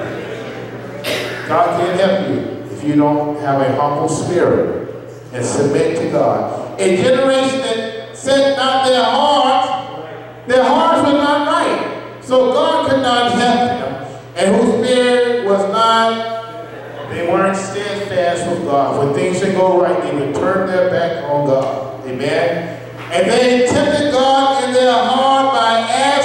God can't help you if you don't have a humble spirit and submit to God. A generation that set not their hearts, their hearts were not right. So God could not help them. And whose spirit was not, they weren't steadfast with God. When things should go right, they would turn their back on God. Amen. And they tempted God in their heart by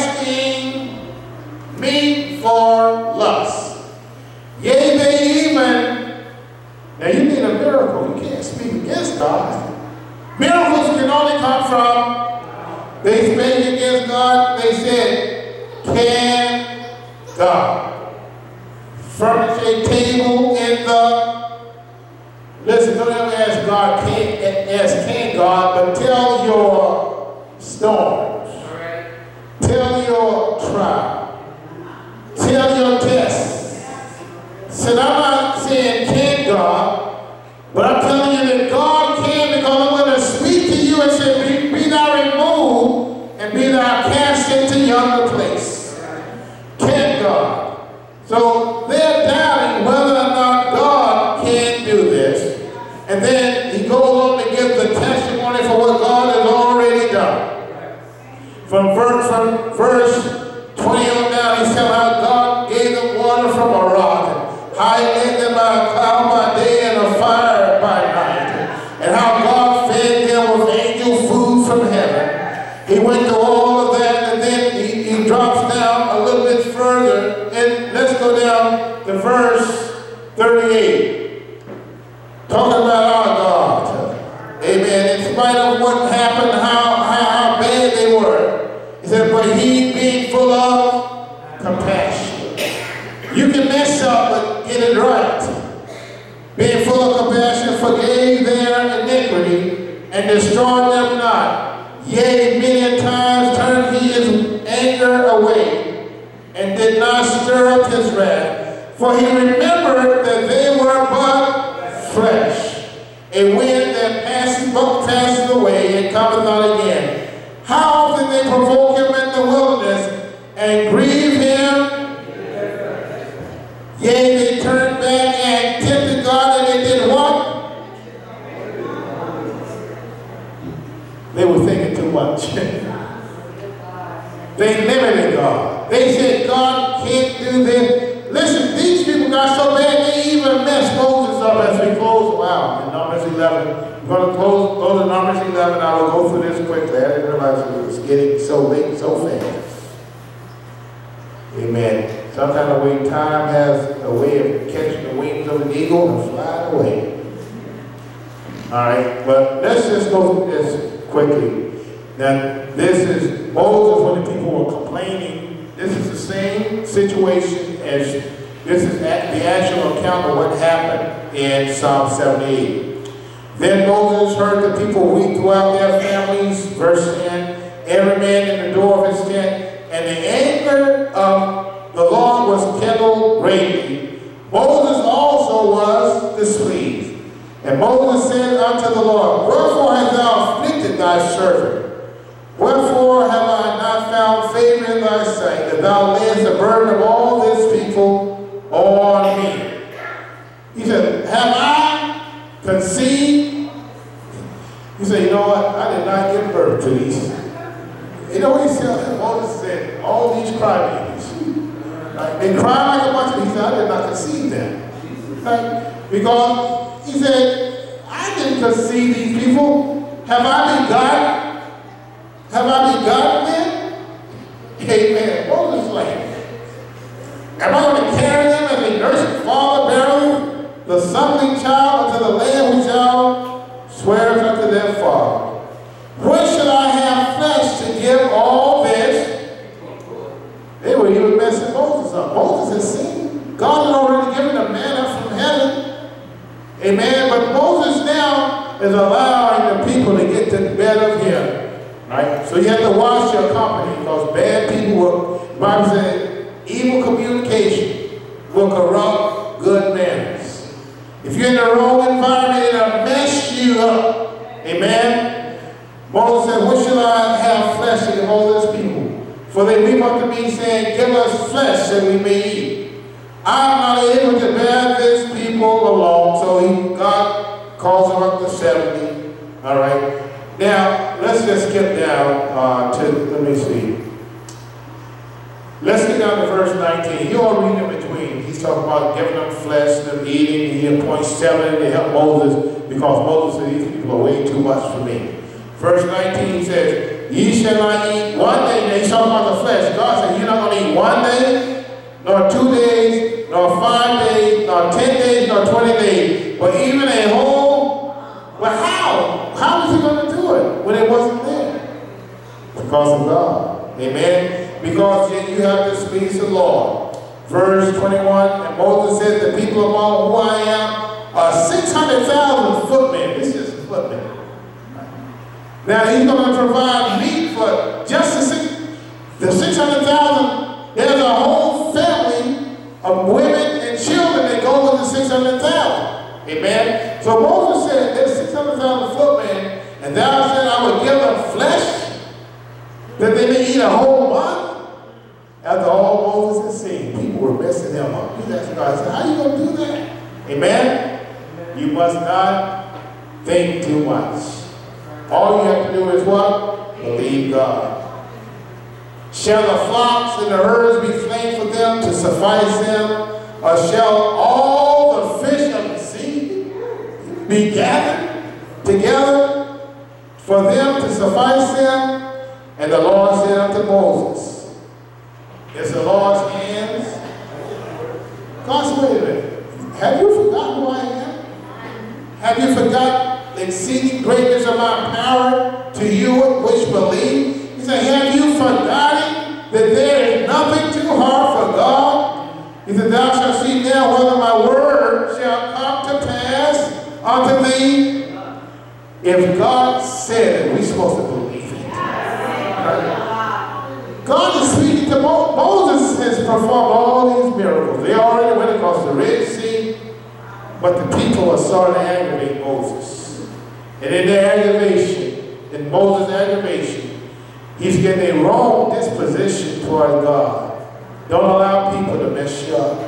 asking meat for lust. Yea, they even, now you need a miracle. You can't speak against God. Miracles can only come from, they spake against God, they said, can God furnish a table in the, listen, don't ever ask God, can, ask can God, but tell your storms, tell your trial, tell your tests. So I'm not saying can God, but I'm telling you that God can, because I'm going to speak to you and say, be, be thou removed and be thou cast into yonder place. Can God? So they're doubting whether or not God can do this. And then he goes on to give the testimony for what God has already done. From verse, from verse twenty on down, he said how God gave them water from a rock. I led them by a cloud by day and a fire by night. And how God fed them with angel food from heaven. He went through all of that, and then he, he drops down a little bit further. And let's go down to verse thirty-eight. Talking about our God. Amen. In spite of what happened, how, how, how bad they were. He said, but he being full of compassion. You can mess up, but get it right. Being full of compassion, forgave their iniquity and destroyed them not. Yea, many times turned he his anger away and did not stir up his wrath. For he remembered that they were but flesh, a wind that passes, but passes away and cometh not again. How often they provoke him in the wilderness and grieve him. Yea, they turned back and tempted God, and they did what? They were thinking too much. They limited God. They said God can't do this. Listen, these people got so bad they even messed Moses up as we close out in Numbers eleven. We're going to close, go to Numbers eleven. I will go through this quickly. I didn't realize it was getting so late so fast. Amen. Some kind of way time has a way of catching the wings of an eagle and flying away. All right, but let's just go through this quickly. Now, this is Moses when the people were complaining. This is the same situation as this is the actual account of what happened in Psalm seventy-eight. Then Moses heard the people weep throughout their families, verse ten, every man in the door of his tent, and the anger of the Lord was kindled greatly. Moses also was displeased. And Moses said unto the Lord, wherefore hast thou afflicted thy servant? Wherefore have I not found favor in thy sight, that thou layest the burden of all this people on me? He said, have I conceived? He said, you know what? I did not give birth to these. You know what he said? Moses said, all these crybabies. Like, they cry like a bunch of, he said, I did not conceive them. Like, because he said, I didn't conceive these people. Have I begotten? Have I begotten them? Amen. Moses is like, am I going to carry them as a nursing father bearing the suckling child unto the land which thou swearest unto their father? When should I have flesh to give all this? They were even messing Moses up. Moses had seen. God had already given the manna from heaven. Amen. But Moses now is allowing the people to get to the bed of him. Right? So you have to watch your company, because bad people will, the Bible says, evil communication will corrupt good manners. If you're in the wrong environment, it'll mess you up. Amen. Moses said, what should I have flesh to give all this people. For they weep unto me, saying, give us flesh that we may eat. I am not able to bear this people alone. So he, God calls them up to seventy. All right. Now, let's just skip down uh, to, let me see. Let's get down to verse nineteen. You all read in between. He's talking about giving them flesh, them eating. He appoints seven to help Moses because Moses said, these people are way too much for me. Verse nineteen says, ye shall not eat one day. Now he's talking about the flesh. God said, you're not going to eat one day, nor two days, nor five days, nor ten days, nor twenty days, but even a whole. Well, how? How was he going to do it when it wasn't there? Because of God. Amen. Because then you have to speak the Lord. Verse twenty-one, and Moses said, the people among who I am are six hundred thousand footmen. This is footmen. Now he's going to provide meat for just the six, the six hundred thousand. There's a whole family of women and children that go with the six hundred thousand. Amen. So Moses said, there's six hundred thousand footmen, and thou said, I would give them flesh that they may eat a whole month. After all Moses had seen, people were messing him up. He's asking God, he said, how are you going to do that? Amen? You must not think too much. All you have to do is what? Believe God. Shall the flocks and the herds be slain for them to suffice them? Or shall all the fish of the sea be gathered together for them to suffice them? And the Lord said unto Moses, it's the Lord's hands. God said, wait a minute. Have you forgotten who I am? Have you forgotten the exceeding greatness of my power to you which believe? He said, have you forgotten that there is nothing too hard for God? He said, thou shalt see now whether my word shall come to pass unto thee. If God said it, we're supposed to believe it. Right? God is speaking to Moses. Moses has performed all these miracles. They already went across the Red Sea, but the people are starting to aggravate Moses. And in their aggravation, in Moses' aggravation, he's getting a wrong disposition toward God. Don't allow people to mess you up.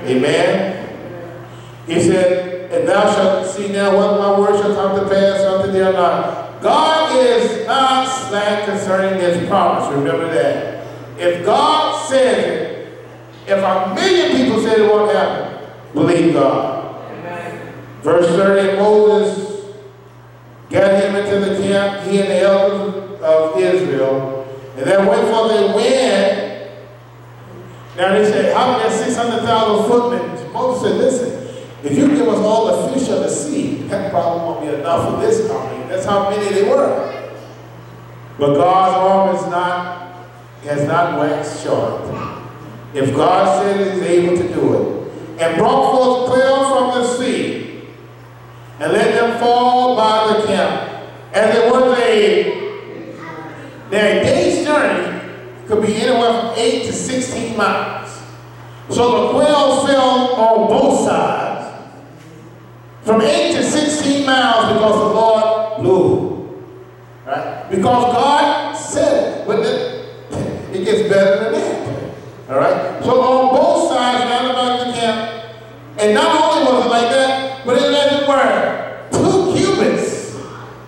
Amen? He said, and thou shalt see now whether my word shall come to pass unto thee or not. God is not slack concerning his promise. Remember that. If God says it, if a million people said it won't happen, believe God. Amen. Verse thirty, Moses got him into the camp, he and the elders of Israel, and then went for they went. Now they say, how many six hundred thousand footmen? Moses said, listen, if you give us all the fish of the sea, that probably won't be enough for this army. That's how many they were. But God's arm is not has not waxed short. If God said it, he's able to do it. And brought forth quail from the sea, and let them fall by the camp. As it was a, their day's journey could be anywhere from eight to sixteen miles. So the quail fell on both sides, from eight to sixteen miles because the Lord blew. Right? Because God said it. But the, it gets better than that. All right? So on both sides, round about the camp, and not only was it like that, but it let it were two cubits.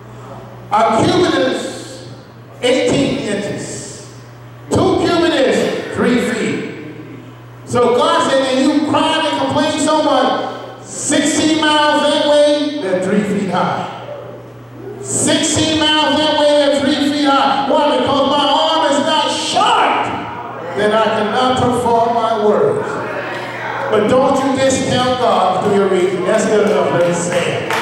A cubit is eighteen inches. Two cubits is three feet. So God said, and you cried and complained so much, sixteen miles that way, they're three feet high. sixteen miles that way, they're three feet high. Why? Because my arm is not short, then I cannot perform my words. But don't you discount God through your reason. That's good enough, let me say it.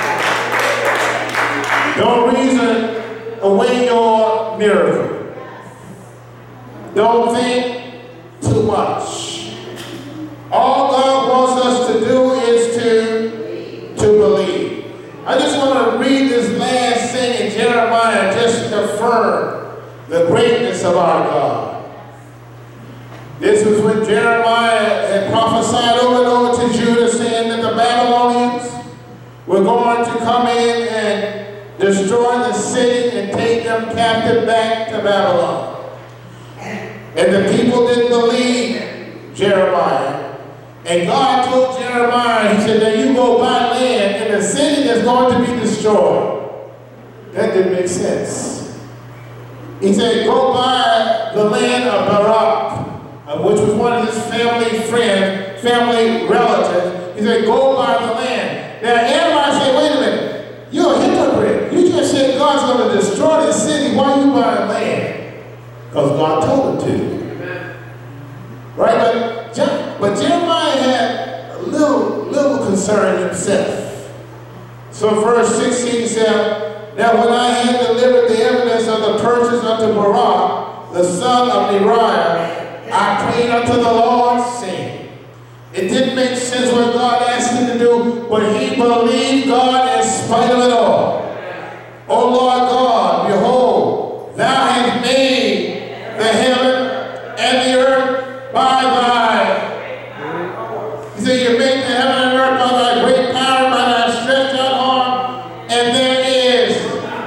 Don't reason away your miracle. Don't think too much. All God wants us to do is to, to believe. I just want to read this last thing in Jeremiah just to confirm the greatness of our God. This was when Jeremiah had prophesied over and over to Judah, saying that the Babylonians were going to come in and destroy the city and take them captive back to Babylon. And the people didn't believe Jeremiah. And God told Jeremiah, he said, now you go buy land in a city that's going to be destroyed. That didn't make sense. He said, go buy the land of Barak, uh, which was one of his family friends, family relatives. He said, go buy the land. Now everybody said, wait a minute, you're a hypocrite. You just said God's going to destroy this city. Why are you buying land? Because God told him to. Right? But, Je but Jeremiah had a little, little concern himself. So verse sixteen said, now when I had delivered the evidence of the purchase unto Barak, the son of Neriah, I prayed unto the Lord, saying, it didn't make sense what God asked him to do, but he believed God in spite of it all. O Lord God, behold, thou hast made the heaven and the earth by thy. He said, you made the heaven and earth by thy great power, by thy stretched out arm, and there is,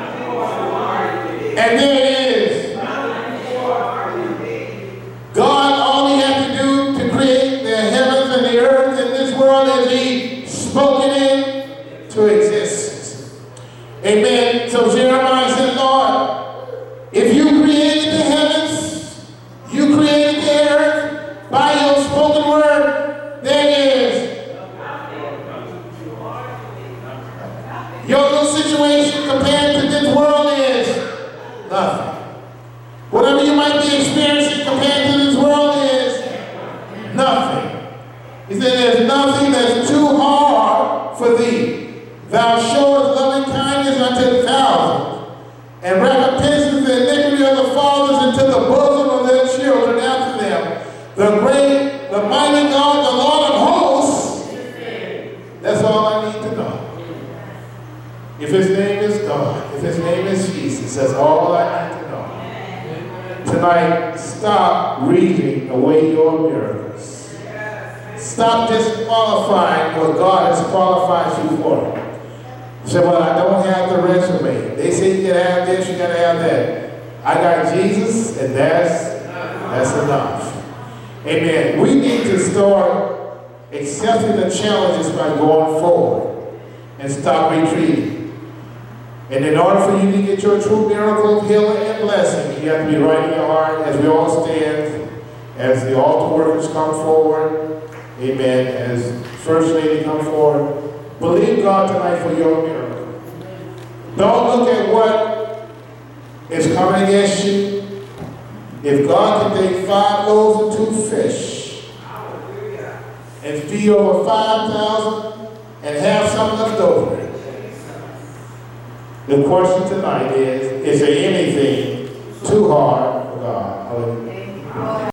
and there is. God, all he had to do to create the heavens and the earth in this world is he spoke it in to existence. Amen. So Jeremiah said, Lord, if you created the heavens, you created the earth by your spoken word, there is. Your little situation compared to this world is nothing. Whatever you might be experiencing compared to this world is nothing. He said, there's nothing that's too hard for thee. Thou showest loving kindness unto thousands, and recompensest the iniquity of the fathers into the bosom of their children after them. The great, the mighty God, the Lord of hosts, that's all I need to know. If his name is God, if his name is Jesus, that's all I need to know. Tonight, stop reading away your miracles. Stop disqualifying what God has qualified you for. Say, well, I don't have the resume. They say you can have this, you gotta have that. I got Jesus, and that's, that's enough. Amen. We need to start accepting the challenges by going forward and stop retreating. And in order for you to get your true miracle, healing, and blessing, you have to be right in your heart as we all stand, as the altar workers come forward, amen, as First Lady come forward. Believe God tonight for your miracle. Don't look at what is coming against you. If God can take five loaves and two fish and feed over five thousand and have some left over, the question tonight is, is there anything too hard for God? Hallelujah.